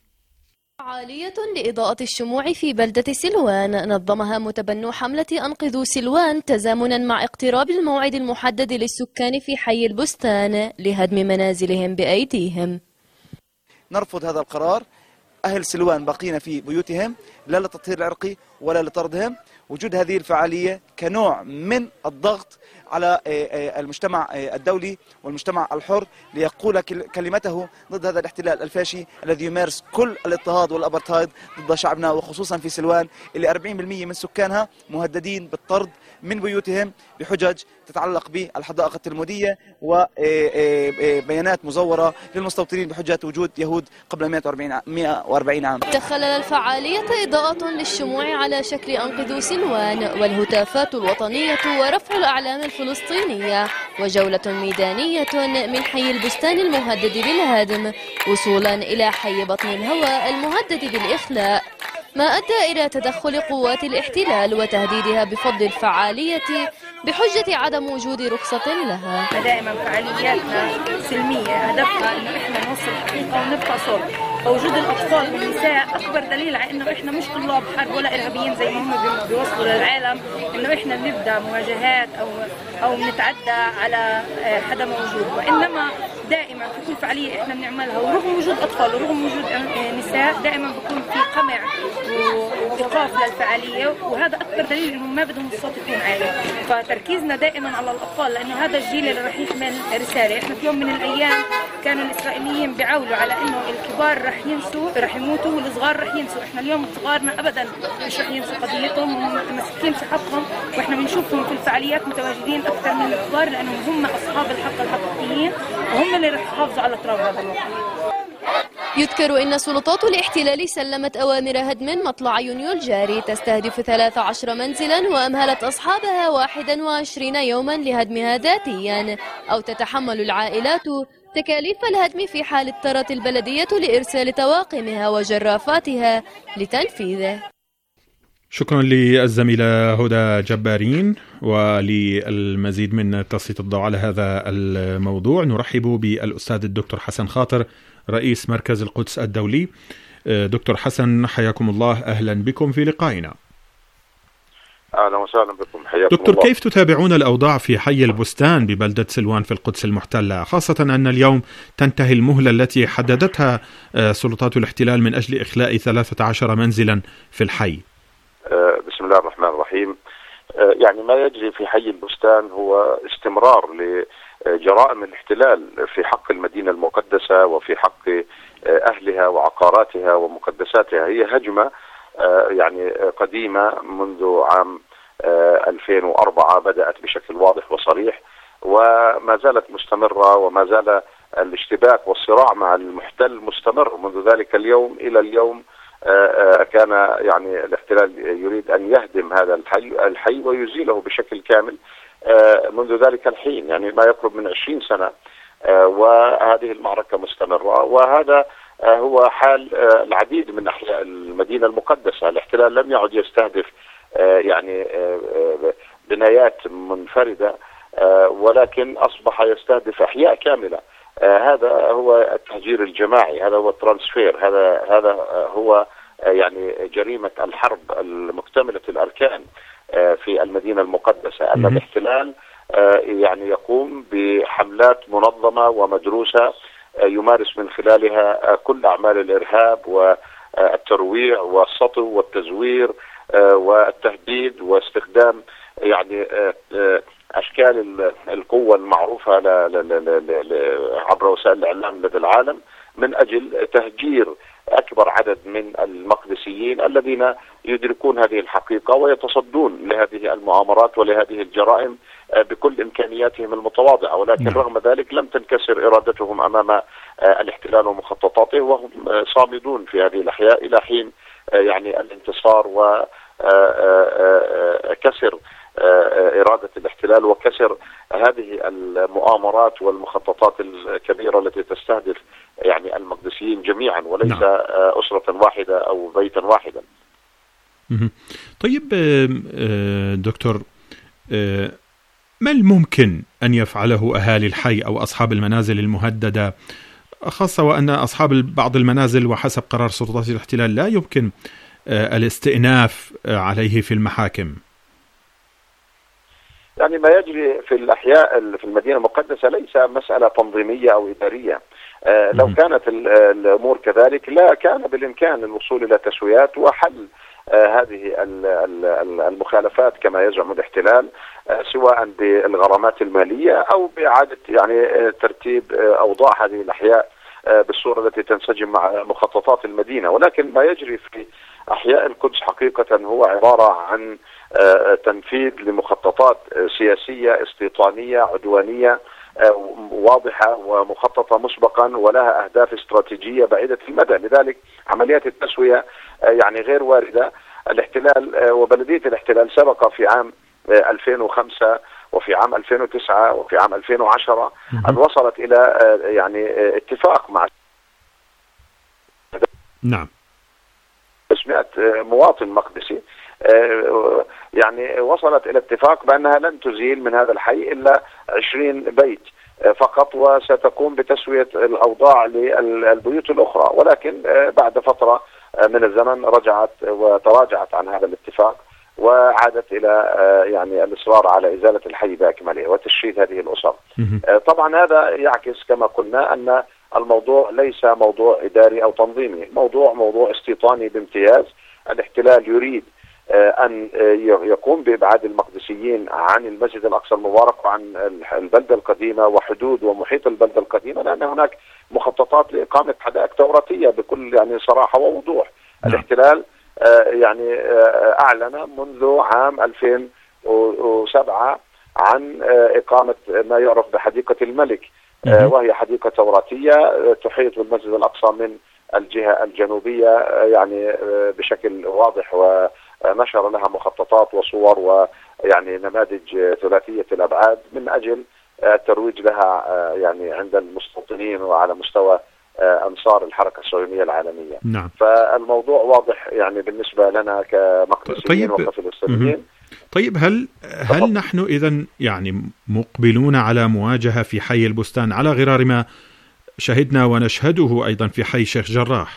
فعالية لإضاءة الشموع في بلدة سلوان نظمها متبنو حملة أنقذوا سلوان تزامنا مع اقتراب الموعد المحدد للسكان في حي البستان لهدم منازلهم بأيديهم. نرفض هذا القرار. أهل سلوان باقين في بيوتهم لا للتطهير العرقي ولا لطردهم. وجود هذه الفعالية كنوع من الضغط على المجتمع الدولي والمجتمع الحر ليقول كلمته ضد هذا الاحتلال الفاشي الذي يمارس كل الاضطهاد والابرتايد ضد شعبنا، وخصوصا في سلوان اللي 40% من سكانها مهددين بالطرد من بيوتهم بحجج تتعلق بالحدائق التلمودية وبيانات مزورة للمستوطنين بحجة وجود يهود قبل 140 عام. تخلل الفعالية إضاءة للشموع على شكل أنقذوا سلوان والهتافات الوطنية ورفع الأعلام الفلسطينية وجولة ميدانية من حي البستان المهدد بالهدم وصولا إلى حي بطن الهوى المهدد بالإخلاء، ما أدى إلى تدخل قوات الاحتلال وتهديدها بفض الفعالية بحجة عدم وجود رخصة لها. دائما فعالياتنا سلمية، هدفها إنه إحنا نوصل الحقيقة ونبقى صوت. وجود الأطفال والنساء أكبر دليل على إنه إحنا مش طلاب حرب ولا إرهابيين زي ما هم بيوصلوا للعالم إنه إحنا بنبدأ مواجهات أو بنتعدى على حدا موجود، وإنما دائما في كل فعالية إحنا بنعملها ورغم وجود أطفال ورغم وجود نساء دائما بيكون في قمع وإيقاف للفعالية، وهذا أكبر دليل إنهم ما بدهم الصوت يكون عالي. فتركيزنا دائما على الأطفال لأنه هذا الجيل اللي رح يحمل رسالة. إحنا في يوم من الأيام كانوا الإسرائيليين بيعولوا على إنه الكبار رح ينسوا رح يموتوا والصغار رح ينسوا. إحنا اليوم صغارنا أبدا مش رح ينسوا قضيتهم ومتمسكين في حقهم، وإحنا بنشوفهم في الفعاليات متواجدين أكثر من الكبار لأنهم هم أصحاب الحق الحقيقيين وهم اللي رح يحافظوا على تراب هذا الوطن. يذكر إن سلطات الاحتلال سلمت أوامر هدم مطلع يونيو الجاري تستهدف 13 منزلا وأمهلت أصحابها 21 يوما لهدمها ذاتيا، أو تتحمل العائلات تكاليف الهدم في حال اضطرت البلدية لإرسال طواقمها وجرافاتها لتنفيذه. شكرا للزميلة هدى جبارين. وللمزيد من تسليط الضوء على هذا الموضوع نرحب بالأستاذ الدكتور حسن خاطر رئيس مركز القدس الدولي. دكتور حسن حياكم الله، أهلا بكم في لقائنا. أهلا وسهلا بكم، حياكم دكتور الله. كيف تتابعون الأوضاع في حي البستان ببلدة سلوان في القدس المحتلة، خاصة أن اليوم تنتهي المهلة التي حددتها سلطات الاحتلال من أجل إخلاء 13 منزلا في الحي؟ بسم الله الرحمن الرحيم. يعني ما يجري في حي البستان هو استمرار لجرائم الاحتلال في حق المدينة المقدسة وفي حق أهلها وعقاراتها ومقدساتها. هي هجمة يعني قديمة منذ عام 2004 بدأت بشكل واضح وصريح، وما زالت مستمرة، وما زال الاشتباك والصراع مع المحتل مستمر منذ ذلك اليوم إلى اليوم. كان يعني الاحتلال يريد أن يهدم هذا الحي ويزيله بشكل كامل منذ ذلك الحين، يعني ما يقرب من 20 سنة، وهذه المعركة مستمرة. وهذا هو حال العديد من أحياء المدينة المقدسة. الاحتلال لم يعد يستهدف يعني بنايات منفردة، ولكن أصبح يستهدف أحياء كاملة. هذا هو التهجير الجماعي، هذا هو الترانسفير، هذا هو يعني جريمة الحرب المكتملة الأركان في المدينة المقدسة. أن الاحتلال يعني يقوم بحملات منظمة ومدروسة يمارس من خلالها كل أعمال الإرهاب والترويع والسطو والتزوير والتهديد واستخدام يعني أشكال القوة المعروفة عبر وسائل الإعلام لدى العالم من أجل تهجير أكبر عدد من المقدسيين الذين يدركون هذه الحقيقة ويتصدون لهذه المؤامرات ولهذه الجرائم بكل إمكانياتهم المتواضعة. ولكن رغم ذلك لم تنكسر إرادتهم أمام الاحتلال ومخططاته، وهم صامدون في هذه الأحياء إلى حين يعني الانتصار وكسر إرادة الاحتلال وكسر هذه المؤامرات والمخططات الكبيرة التي تستهدف يعني المقدسيين جميعا وليس أسرة واحدة أو بيتا واحدا. طيب دكتور، ما الممكن أن يفعله أهالي الحي أو أصحاب المنازل المهددة، خاصة وأن أصحاب بعض المنازل وحسب قرار سلطات الاحتلال لا يمكن الاستئناف عليه في المحاكم؟ يعني ما يجري في الأحياء في المدينة المقدسة ليس مسألة تنظيمية أو إدارية. لو كانت الأمور كذلك لا كان بالإمكان الوصول إلى تسويات وحل هذه المخالفات كما يزعم الاحتلال، سواء بالغرامات المالية أو بإعادة يعني ترتيب أوضاع هذه الأحياء بالصورة التي تنسجم مع مخططات المدينة. ولكن ما يجري في أحياء القدس حقيقة هو عبارة عن تنفيذ لمخططات سياسية استيطانية عدوانية واضحة ومخططة مسبقا ولها أهداف استراتيجية بعيدة المدى. لذلك عمليات التسوية يعني غير واردة. الاحتلال وبلدية الاحتلال سبق في عام 2005 وفي عام 2009 وفي عام 2010 أن وصلت إلى يعني اتفاق مع 500 مواطن مقدسي، يعني وصلت إلى اتفاق بأنها لن تزيل من هذا الحي إلا 20 بيت فقط، وستقوم بتسوية الأوضاع للبيوت الأخرى. ولكن بعد فترة من الزمن رجعت وتراجعت عن هذا الاتفاق وعادت إلى يعني الإصرار على إزالة الحي بأكمله وتشييد هذه الأسر. طبعا هذا يعكس كما قلنا أن الموضوع ليس موضوع إداري أو تنظيمي، موضوع استيطاني بامتياز. الاحتلال يريد أن يقوم بإبعاد المقدسيين عن المسجد الأقصى المبارك وعن البلدة القديمة وحدود ومحيط البلدة القديمة، لأن هناك مخططات لإقامة حدائق توراتية بكل يعني صراحة ووضوح. الاحتلال يعني أعلن منذ عام 2007 عن إقامة ما يعرف بحديقة الملك، وهي حديقة توراتية تحيط بالمسجد الأقصى من الجهة الجنوبية يعني بشكل واضح، ونشر لها مخططات وصور ويعني نماذج ثلاثية الأبعاد من أجل الترويج لها يعني عند المستوطنين وعلى مستوى أنصار الحركة الصهيونية العالمية. نعم. فالموضوع واضح يعني بالنسبة لنا كمقدسيين وكفلسطينيين. طيب هل نحن إذن يعني مقبلون على مواجهة في حي البستان على غرار ما شهدنا ونشهده أيضا في حي شيخ جراح؟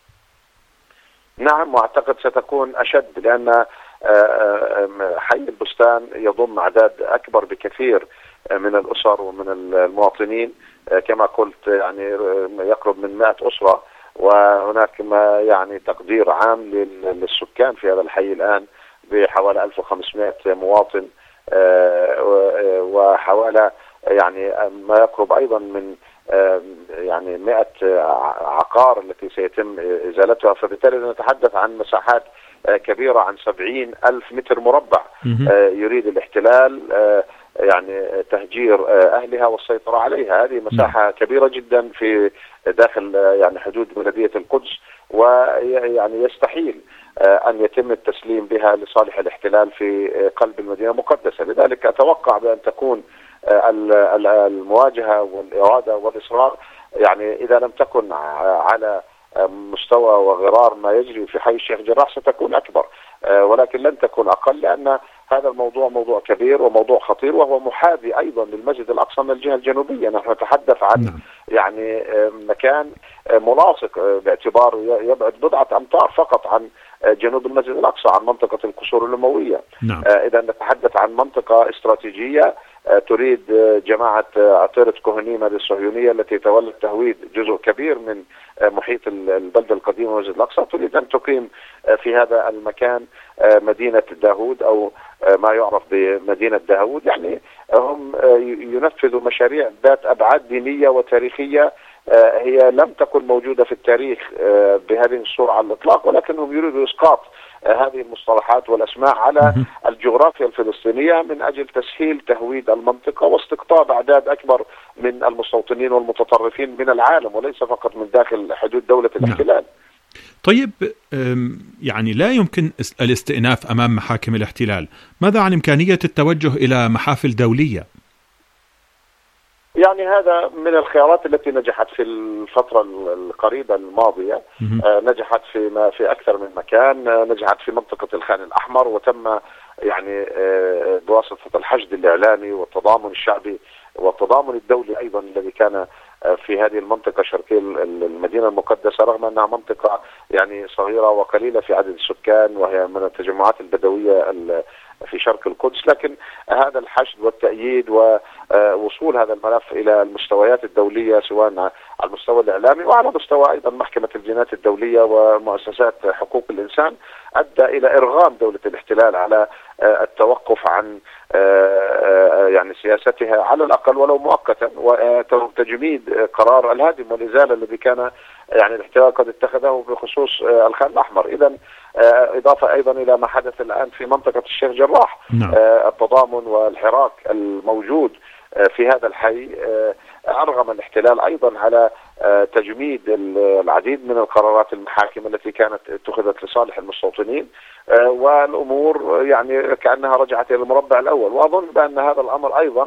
نعم، واعتقد ستكون أشد، لأن حي البستان يضم أعداد أكبر بكثير من الأسر ومن المواطنين، كما قلت يعني يقرب من 100 أسرة، وهناك ما يعني تقدير عام للسكان في هذا الحي الآن بحوالي 1500 مواطن، وحوالي يعني ما يقرب أيضا من يعني 100 عقار التي سيتم إزالتها. فبالتالي نتحدث عن مساحات كبيرة، عن 70,000 متر مربع يريد الاحتلال يعني تهجير أهلها والسيطرة عليها. هذه مساحة كبيرة جدا في داخل يعني حدود بلدية القدس، ويعني يستحيل أن يتم التسليم بها لصالح الاحتلال في قلب المدينة المقدسة. لذلك أتوقع بأن تكون المواجهة والإرادة والإصرار يعني إذا لم تكن على مستوى وغرار ما يجري في حي الشيخ جراح ستكون أكبر، ولكن لن تكون أقل، لأن هذا الموضوع موضوع كبير وموضوع خطير، وهو محاذي أيضا للمسجد الأقصى من الجهة الجنوبية. نحن نتحدث عن يعني مكان ملاصق باعتبار يبعد بضعة أمتار فقط عن جنوب المسجد الأقصى، عن منطقة القصور الأموية. إذا نتحدث عن منطقة استراتيجية تريد جماعة عطيرة كوهنيمة الصهيونية التي تولت تهويد جزء كبير من محيط البلدة القديمة والمسجد الأقصى، تريد أن تقيم في هذا المكان مدينة داوود أو ما يعرف بمدينة داوود. يعني هم ينفذوا مشاريع ذات أبعاد دينية وتاريخية هي لم تكن موجودة في التاريخ بهذه الصورة على الإطلاق، ولكنهم يريدوا إسقاط هذه المصطلحات والأسماء على الجغرافيا الفلسطينية من أجل تسهيل تهويد المنطقة واستقطاب أعداد أكبر من المستوطنين والمتطرفين من العالم، وليس فقط من داخل حدود دولة الاحتلال. طيب يعني لا يمكن الاستئناف أمام محاكم الاحتلال، ماذا عن إمكانية التوجه إلى محافل دولية؟ يعني هذا من الخيارات التي نجحت في الفترة القريبة الماضية. نجحت في أكثر من مكان، نجحت في منطقة الخان الأحمر، وتم يعني بواسطة الحشد الإعلامي والتضامن الشعبي والتضامن الدولي أيضا الذي كان في هذه المنطقة شرقي المدينة المقدسة، رغم أنها منطقة يعني صغيرة وقليلة في عدد السكان وهي من التجمعات البدوية في شرق القدس، لكن هذا الحشد والتأييد ووصول هذا الملف إلى المستويات الدولية سواء على المستوى الإعلامي وعلى مستوى أيضا محكمة الجنايات الدولية ومؤسسات حقوق الإنسان أدى إلى إرغام دولة الاحتلال على التوقف عن يعني سياستها على الأقل ولو مؤقتا، وتجميد قرار الهدم والإزالة الذي كان يعني الاحتلال قد اتخذه بخصوص الخان الأحمر. إذن إضافة أيضا إلى ما حدث الآن في منطقة الشيخ جراح، التضامن والحراك الموجود في هذا الحي أرغم الاحتلال أيضا على تجميد العديد من القرارات المحاكم التي كانت اتخذت لصالح المستوطنين، والأمور يعني كأنها رجعت إلى المربع الأول. وأظن بأن هذا الأمر أيضا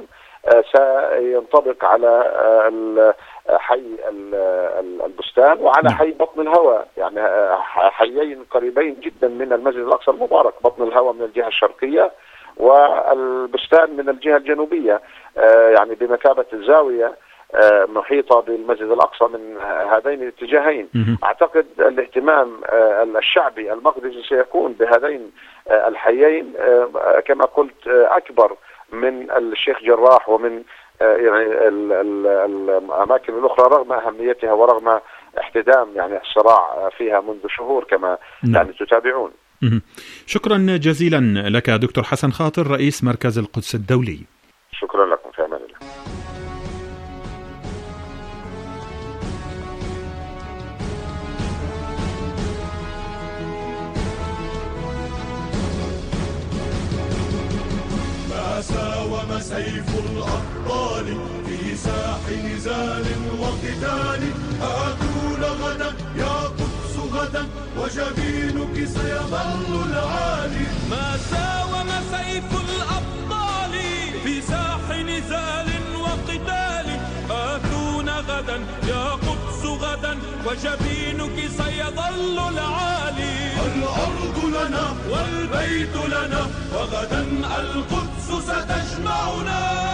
سينطبق على حي البستان وعلى حي بطن الهوى، يعني حيين قريبين جدا من المسجد الأقصى المبارك، بطن الهوى من الجهة الشرقية والبستان من الجهة الجنوبية، يعني بمثابة الزاوية محيطة بالمسجد الأقصى من هذين الاتجاهين. أعتقد الاهتمام الشعبي المقدسي سيكون بهذين الحيين كما قلت أكبر من الشيخ جراح ومن يعني الأماكن الأخرى، رغم أهميتها ورغم احتدام يعني الصراع فيها منذ شهور كما يعني تتابعون. شكرا جزيلا لك دكتور حسن خاطر، رئيس مركز القدس الدولي. شكرا لكم، في أمان الله. ما ساوم سيف الأبطال في ساح نزال وقتال، آتون غدا يا قدس غدا وجبينك سيظل العالي. ما ساوم سيف الأبطال في ساح نزال غدا يا قدس غدا وجبينك سيظل العالي. الأرض لنا والبيت لنا وغدا القدس ستجمعنا.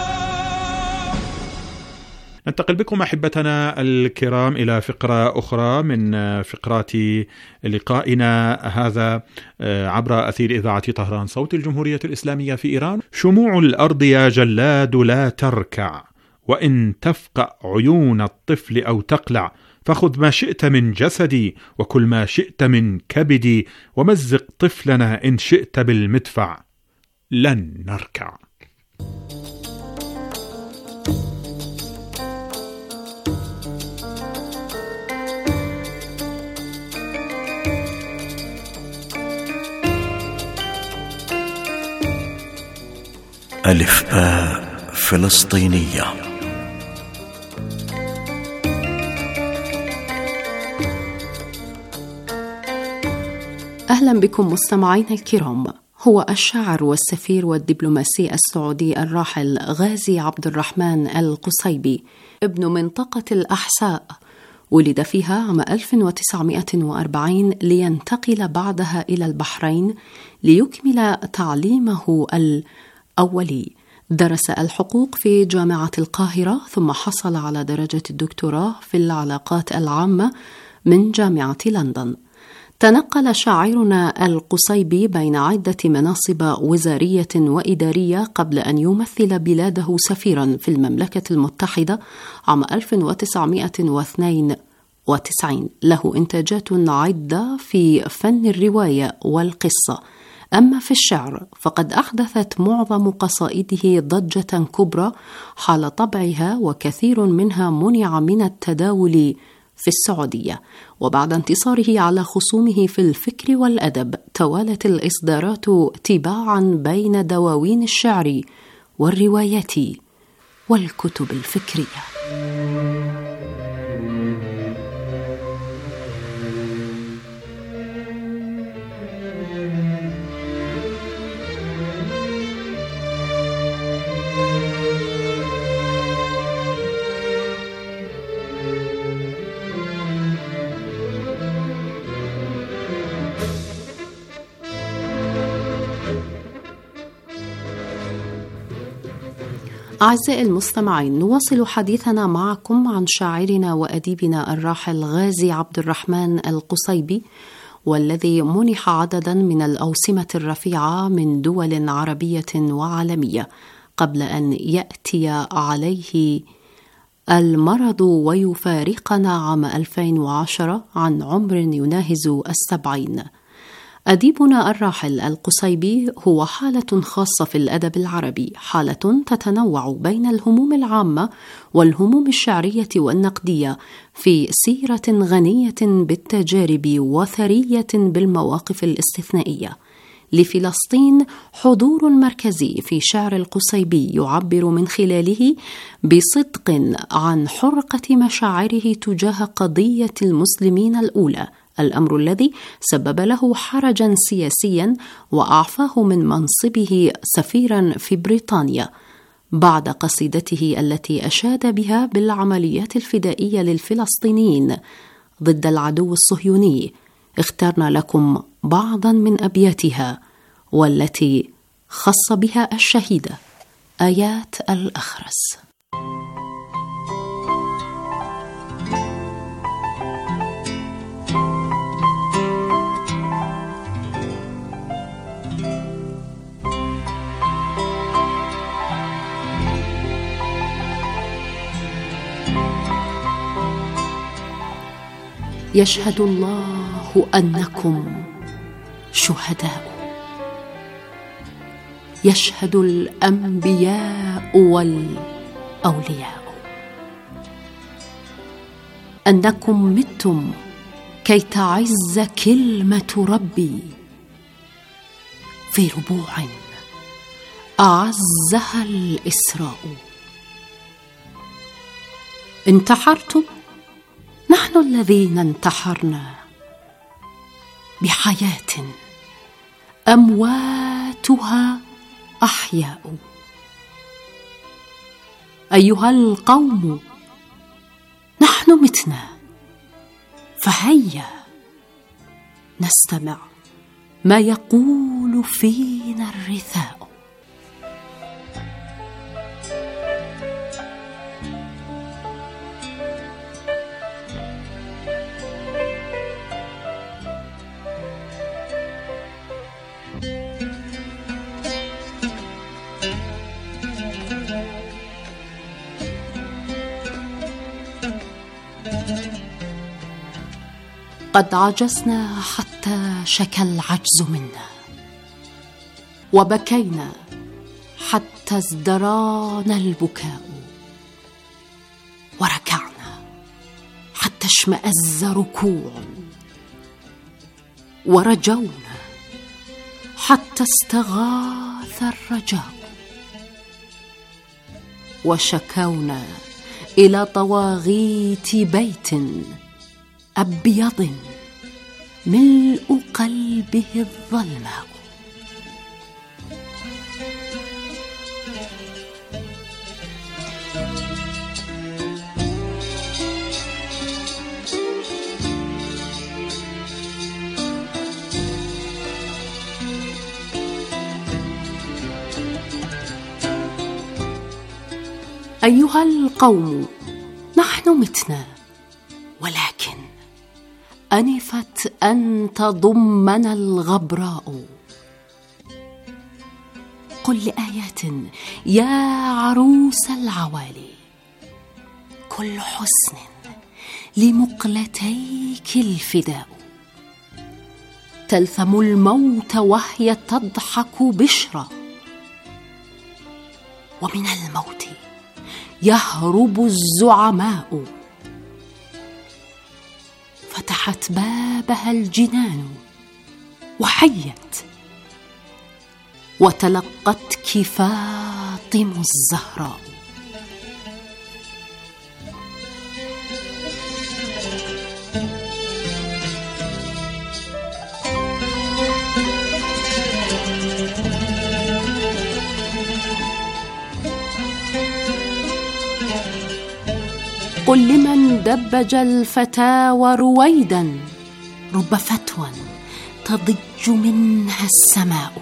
ننتقل بكم أحبتنا الكرام إلى فقرة أخرى من فقرات لقائنا هذا عبر أثير إذاعة طهران صوت الجمهورية الإسلامية في إيران. شموع الأرض يا جلاد لا تركع، وإن تفقع عيون الطفل أو تقلع، فخذ ما شئت من جسدي وكل ما شئت من كبدي، ومزق طفلنا إن شئت بالمدفع، لن نركع. ألف باء فلسطينية. أهلا بكم مستمعين الكرام. هو الشاعر والسفير والدبلوماسي السعودي الراحل غازي عبد الرحمن القصيبي ابن منطقة الأحساء، ولد فيها عام 1940 لينتقل بعدها إلى البحرين ليكمل تعليمه الأولي. درس الحقوق في جامعة القاهرة، ثم حصل على درجة الدكتوراه في العلاقات العامة من جامعة لندن. تنقل شاعرنا القصيبي بين عدة مناصب وزارية وإدارية قبل أن يمثل بلاده سفيرا في المملكة المتحدة عام 1992. له إنتاجات عدة في فن الرواية والقصة. أما في الشعر فقد أحدثت معظم قصائده ضجة كبرى حال طبعها، وكثير منها منع من التداول في السعودية. وبعد انتصاره على خصومه في الفكر والأدب توالت الإصدارات تباعا بين دواوين الشعر والروايات والكتب الفكرية. أعزائي المستمعين، نواصل حديثنا معكم عن شاعرنا وأديبنا الراحل غازي عبد الرحمن القصيبي، والذي منح عددا من الأوسمة الرفيعة من دول عربية وعالمية قبل أن يأتي عليه المرض ويفارقنا عام 2010 عن عمر يناهز 70. أديبنا الراحل القصيبي هو حالة خاصة في الأدب العربي، حالة تتنوع بين الهموم العامة والهموم الشعرية والنقدية، في سيرة غنية بالتجارب وثرية بالمواقف الاستثنائية. لفلسطين حضور مركزي في شعر القصيبي يعبر من خلاله بصدق عن حرقة مشاعره تجاه قضية المسلمين الأولى، الأمر الذي سبب له حرجا سياسيا وأعفاه من منصبه سفيرا في بريطانيا. بعد قصيدته التي أشاد بها بالعمليات الفدائية للفلسطينيين ضد العدو الصهيوني، اخترنا لكم بعضا من أبياتها والتي خص بها الشهيدة آيات الأخرس. يشهد الله أنكم شهداء، يشهد الأنبياء والأولياء أنكم متم كي تعز كلمة ربي في ربوع أعزها الإسراء. انتحرتم، نحن الذين انتحرنا بحياة أمواتها أحياء. أيها القوم، نحن متنا، فهيا نستمع ما يقول فينا الرثاء. قد عجزنا حتى شكى العجز منا، وبكينا حتى ازدرانا البكاء، وركعنا حتى اشمأز ركوع، ورجونا حتى استغاث الرجاء، وشكونا إلى طواغيت بيت أبيض ملء قلبه الظلماء. أيها القوم، نحن متنا، ولكن أنفت أن تضمنا الغبراء. قل لآيات يا عروس العوالي، كل حسن لمقلتيك الفداء. تلثم الموت وهي تضحك بشرى، ومن الموت يهرب الزعماء. فتحت بابها الجنان وحيت، وتلقتك فاطم الزهراء. قل لمن دبج الفتاوى رويدا، رب فتوى تضج منها السماء.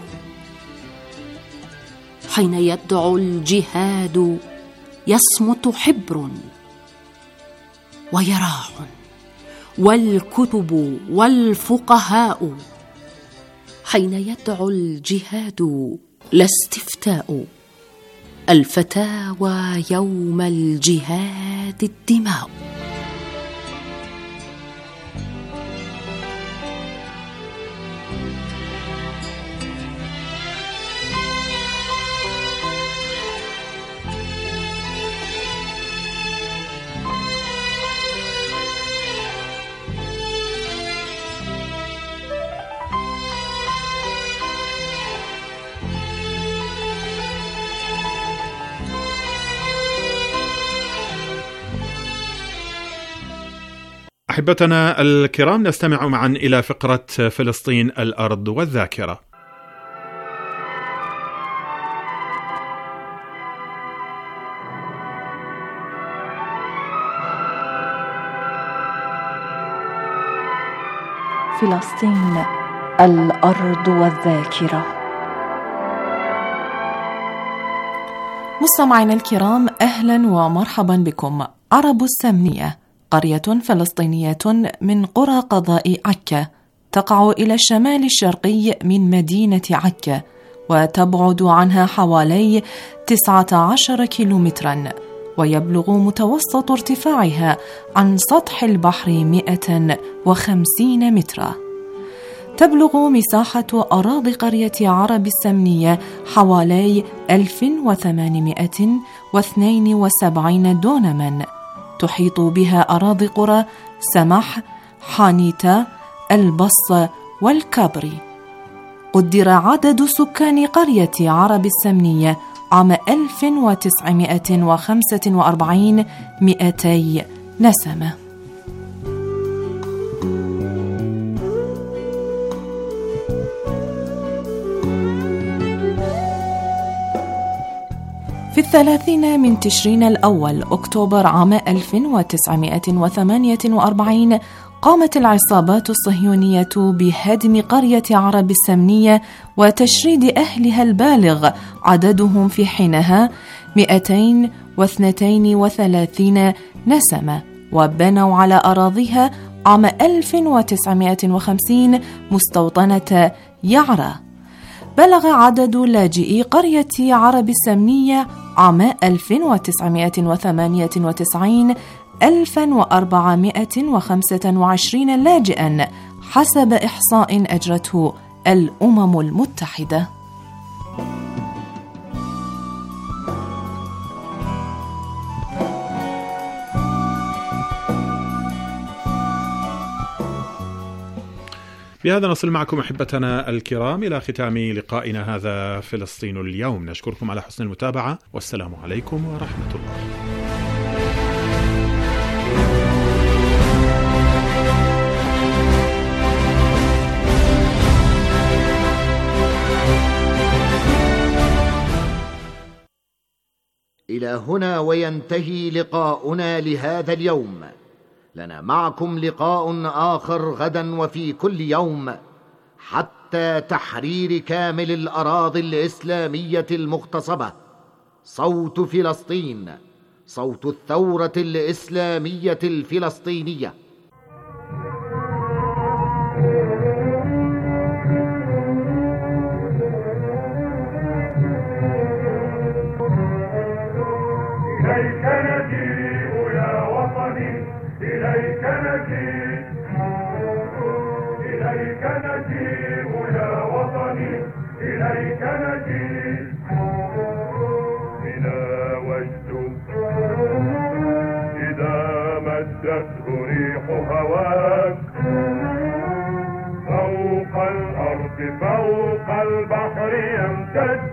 حين يدعو الجهاد يصمت حبر ويراع، والكتب والفقهاء. حين يدعو الجهاد لا استفتاء، الفتاوى يوم الجهاد الدماء. أحبتنا الكرام، نستمع معا إلى فقرة فلسطين الأرض والذاكرة. فلسطين الأرض والذاكرة. مستمعينا الكرام، أهلا ومرحبا بكم. عرب السمنية قرية فلسطينية من قرى قضاء عكا، تقع إلى الشمال الشرقي من مدينة عكا، وتبعد عنها حوالي 19 كيلومترا، ويبلغ متوسط ارتفاعها عن سطح البحر 150 مترا. تبلغ مساحة أراضي قرية عرب السمنية حوالي 1872 دونما. تحيط بها أراضي قرى سمح، حانيتا، البص والكابري. قدر عدد سكان قرية عرب السمنية عام 1945 200 نسمة. في 30 من تشرين الأول أكتوبر عام 1948 قامت العصابات الصهيونية بهدم قرية عرب السمنية وتشريد أهلها البالغ عددهم في حينها 232 نسمة، وبنوا على أراضيها عام 1950 مستوطنة يعرى. بلغ عدد لاجئي قرية عرب السمنية عام 1998 1425 لاجئاً حسب إحصاء أجرته الأمم المتحدة. بهذا نصل معكم أحبتنا الكرام إلى ختام لقائنا هذا فلسطين اليوم. نشكركم على حسن المتابعة، والسلام عليكم ورحمة الله. إلى هنا وينتهي لقاؤنا لهذا اليوم. لنا معكم لقاء آخر غدا وفي كل يوم حتى تحرير كامل الأراضي الإسلامية المغتصبة. صوت فلسطين، صوت الثورة الإسلامية الفلسطينية. إليك نجيء يا وطني، إليك نجيء، إليك نجيء يا وطني، إليك نجيء. بنا وجد إذا مدته ريح هواك، فوق الأرض فوق البحر يمتد.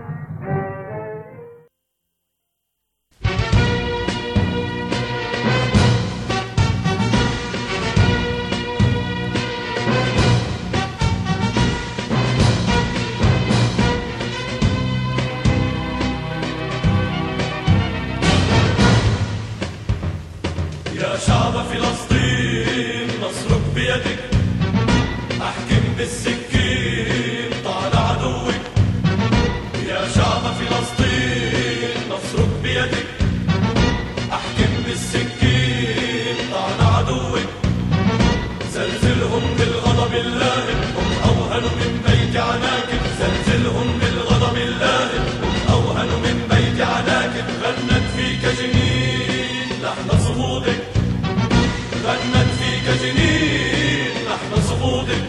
يا شعب فلسطين نصرك بيدك، احكم بالسكين طال عدوك. يا شعب فلسطين نصرك بيدك، احكم بالسكين طال عدوك. زلزلهم بالغضب اللائم، هم اوهن من بيت عناكب. زلزلهم بالغضب اللائم، هم اوهن من بيت عناكب. غنت فيك جنين لحن صمودك، غنت فيك جنين لحن صمودك.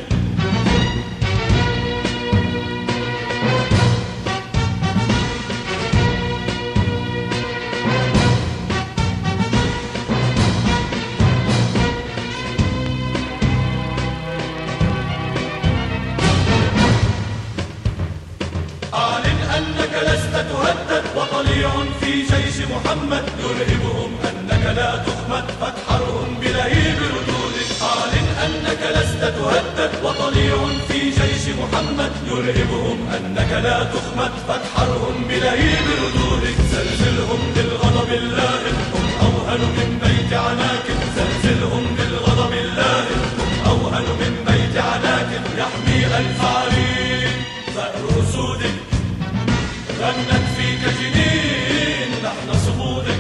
أعلن أنك لست تهدد، وطليع في جيش محمد يرهبهم أنك لا تخمد، فاتحرهم بلهيب ردودك. أعلن أنك لست تهدد، وطليع في جيش محمد يرهبهم أنك لا تخمد، فاتحرهم بلهيب ردودك. زلزلهم بالغضب اللائم، هم أوهن من بيت عناكب. زلزلهم بالغضب اللائم، هم أوهن من بيت عناكب. يحمي ألف عرين ثأر أسودك، غنت فيك جنين لحن صمودك.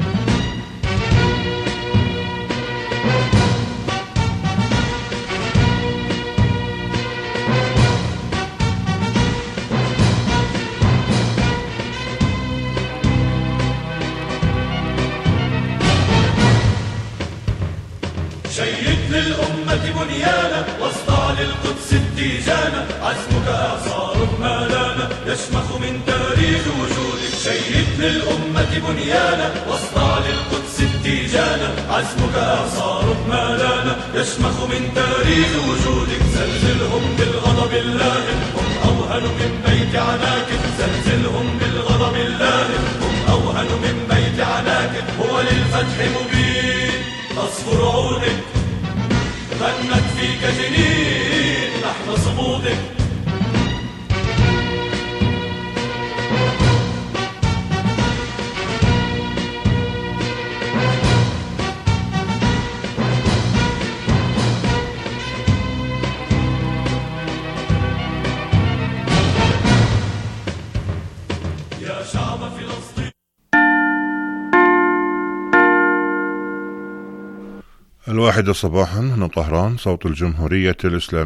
شيد للأمة بنيانا، واصدع للقدس التيجانا. عزمك إعصار ما لانا، يشمخ من تاريخ وجودك. شيد للأمة بنيانا، واصدع للقدس التيجانا. عزمك إعصار ما لانا، يشمخ من تاريخ وجودك. زلزلهم بالغضب اللائم، هم أوهن من بيت عناكب. زلزلهم بالغضب اللائم، هم أوهن من بيت عناكب. هو للفتح مبين تصفر عودك، غنت فيك جنين لحن صمودك. 1 صباحا من طهران، صوت الجمهورية الإسلامية.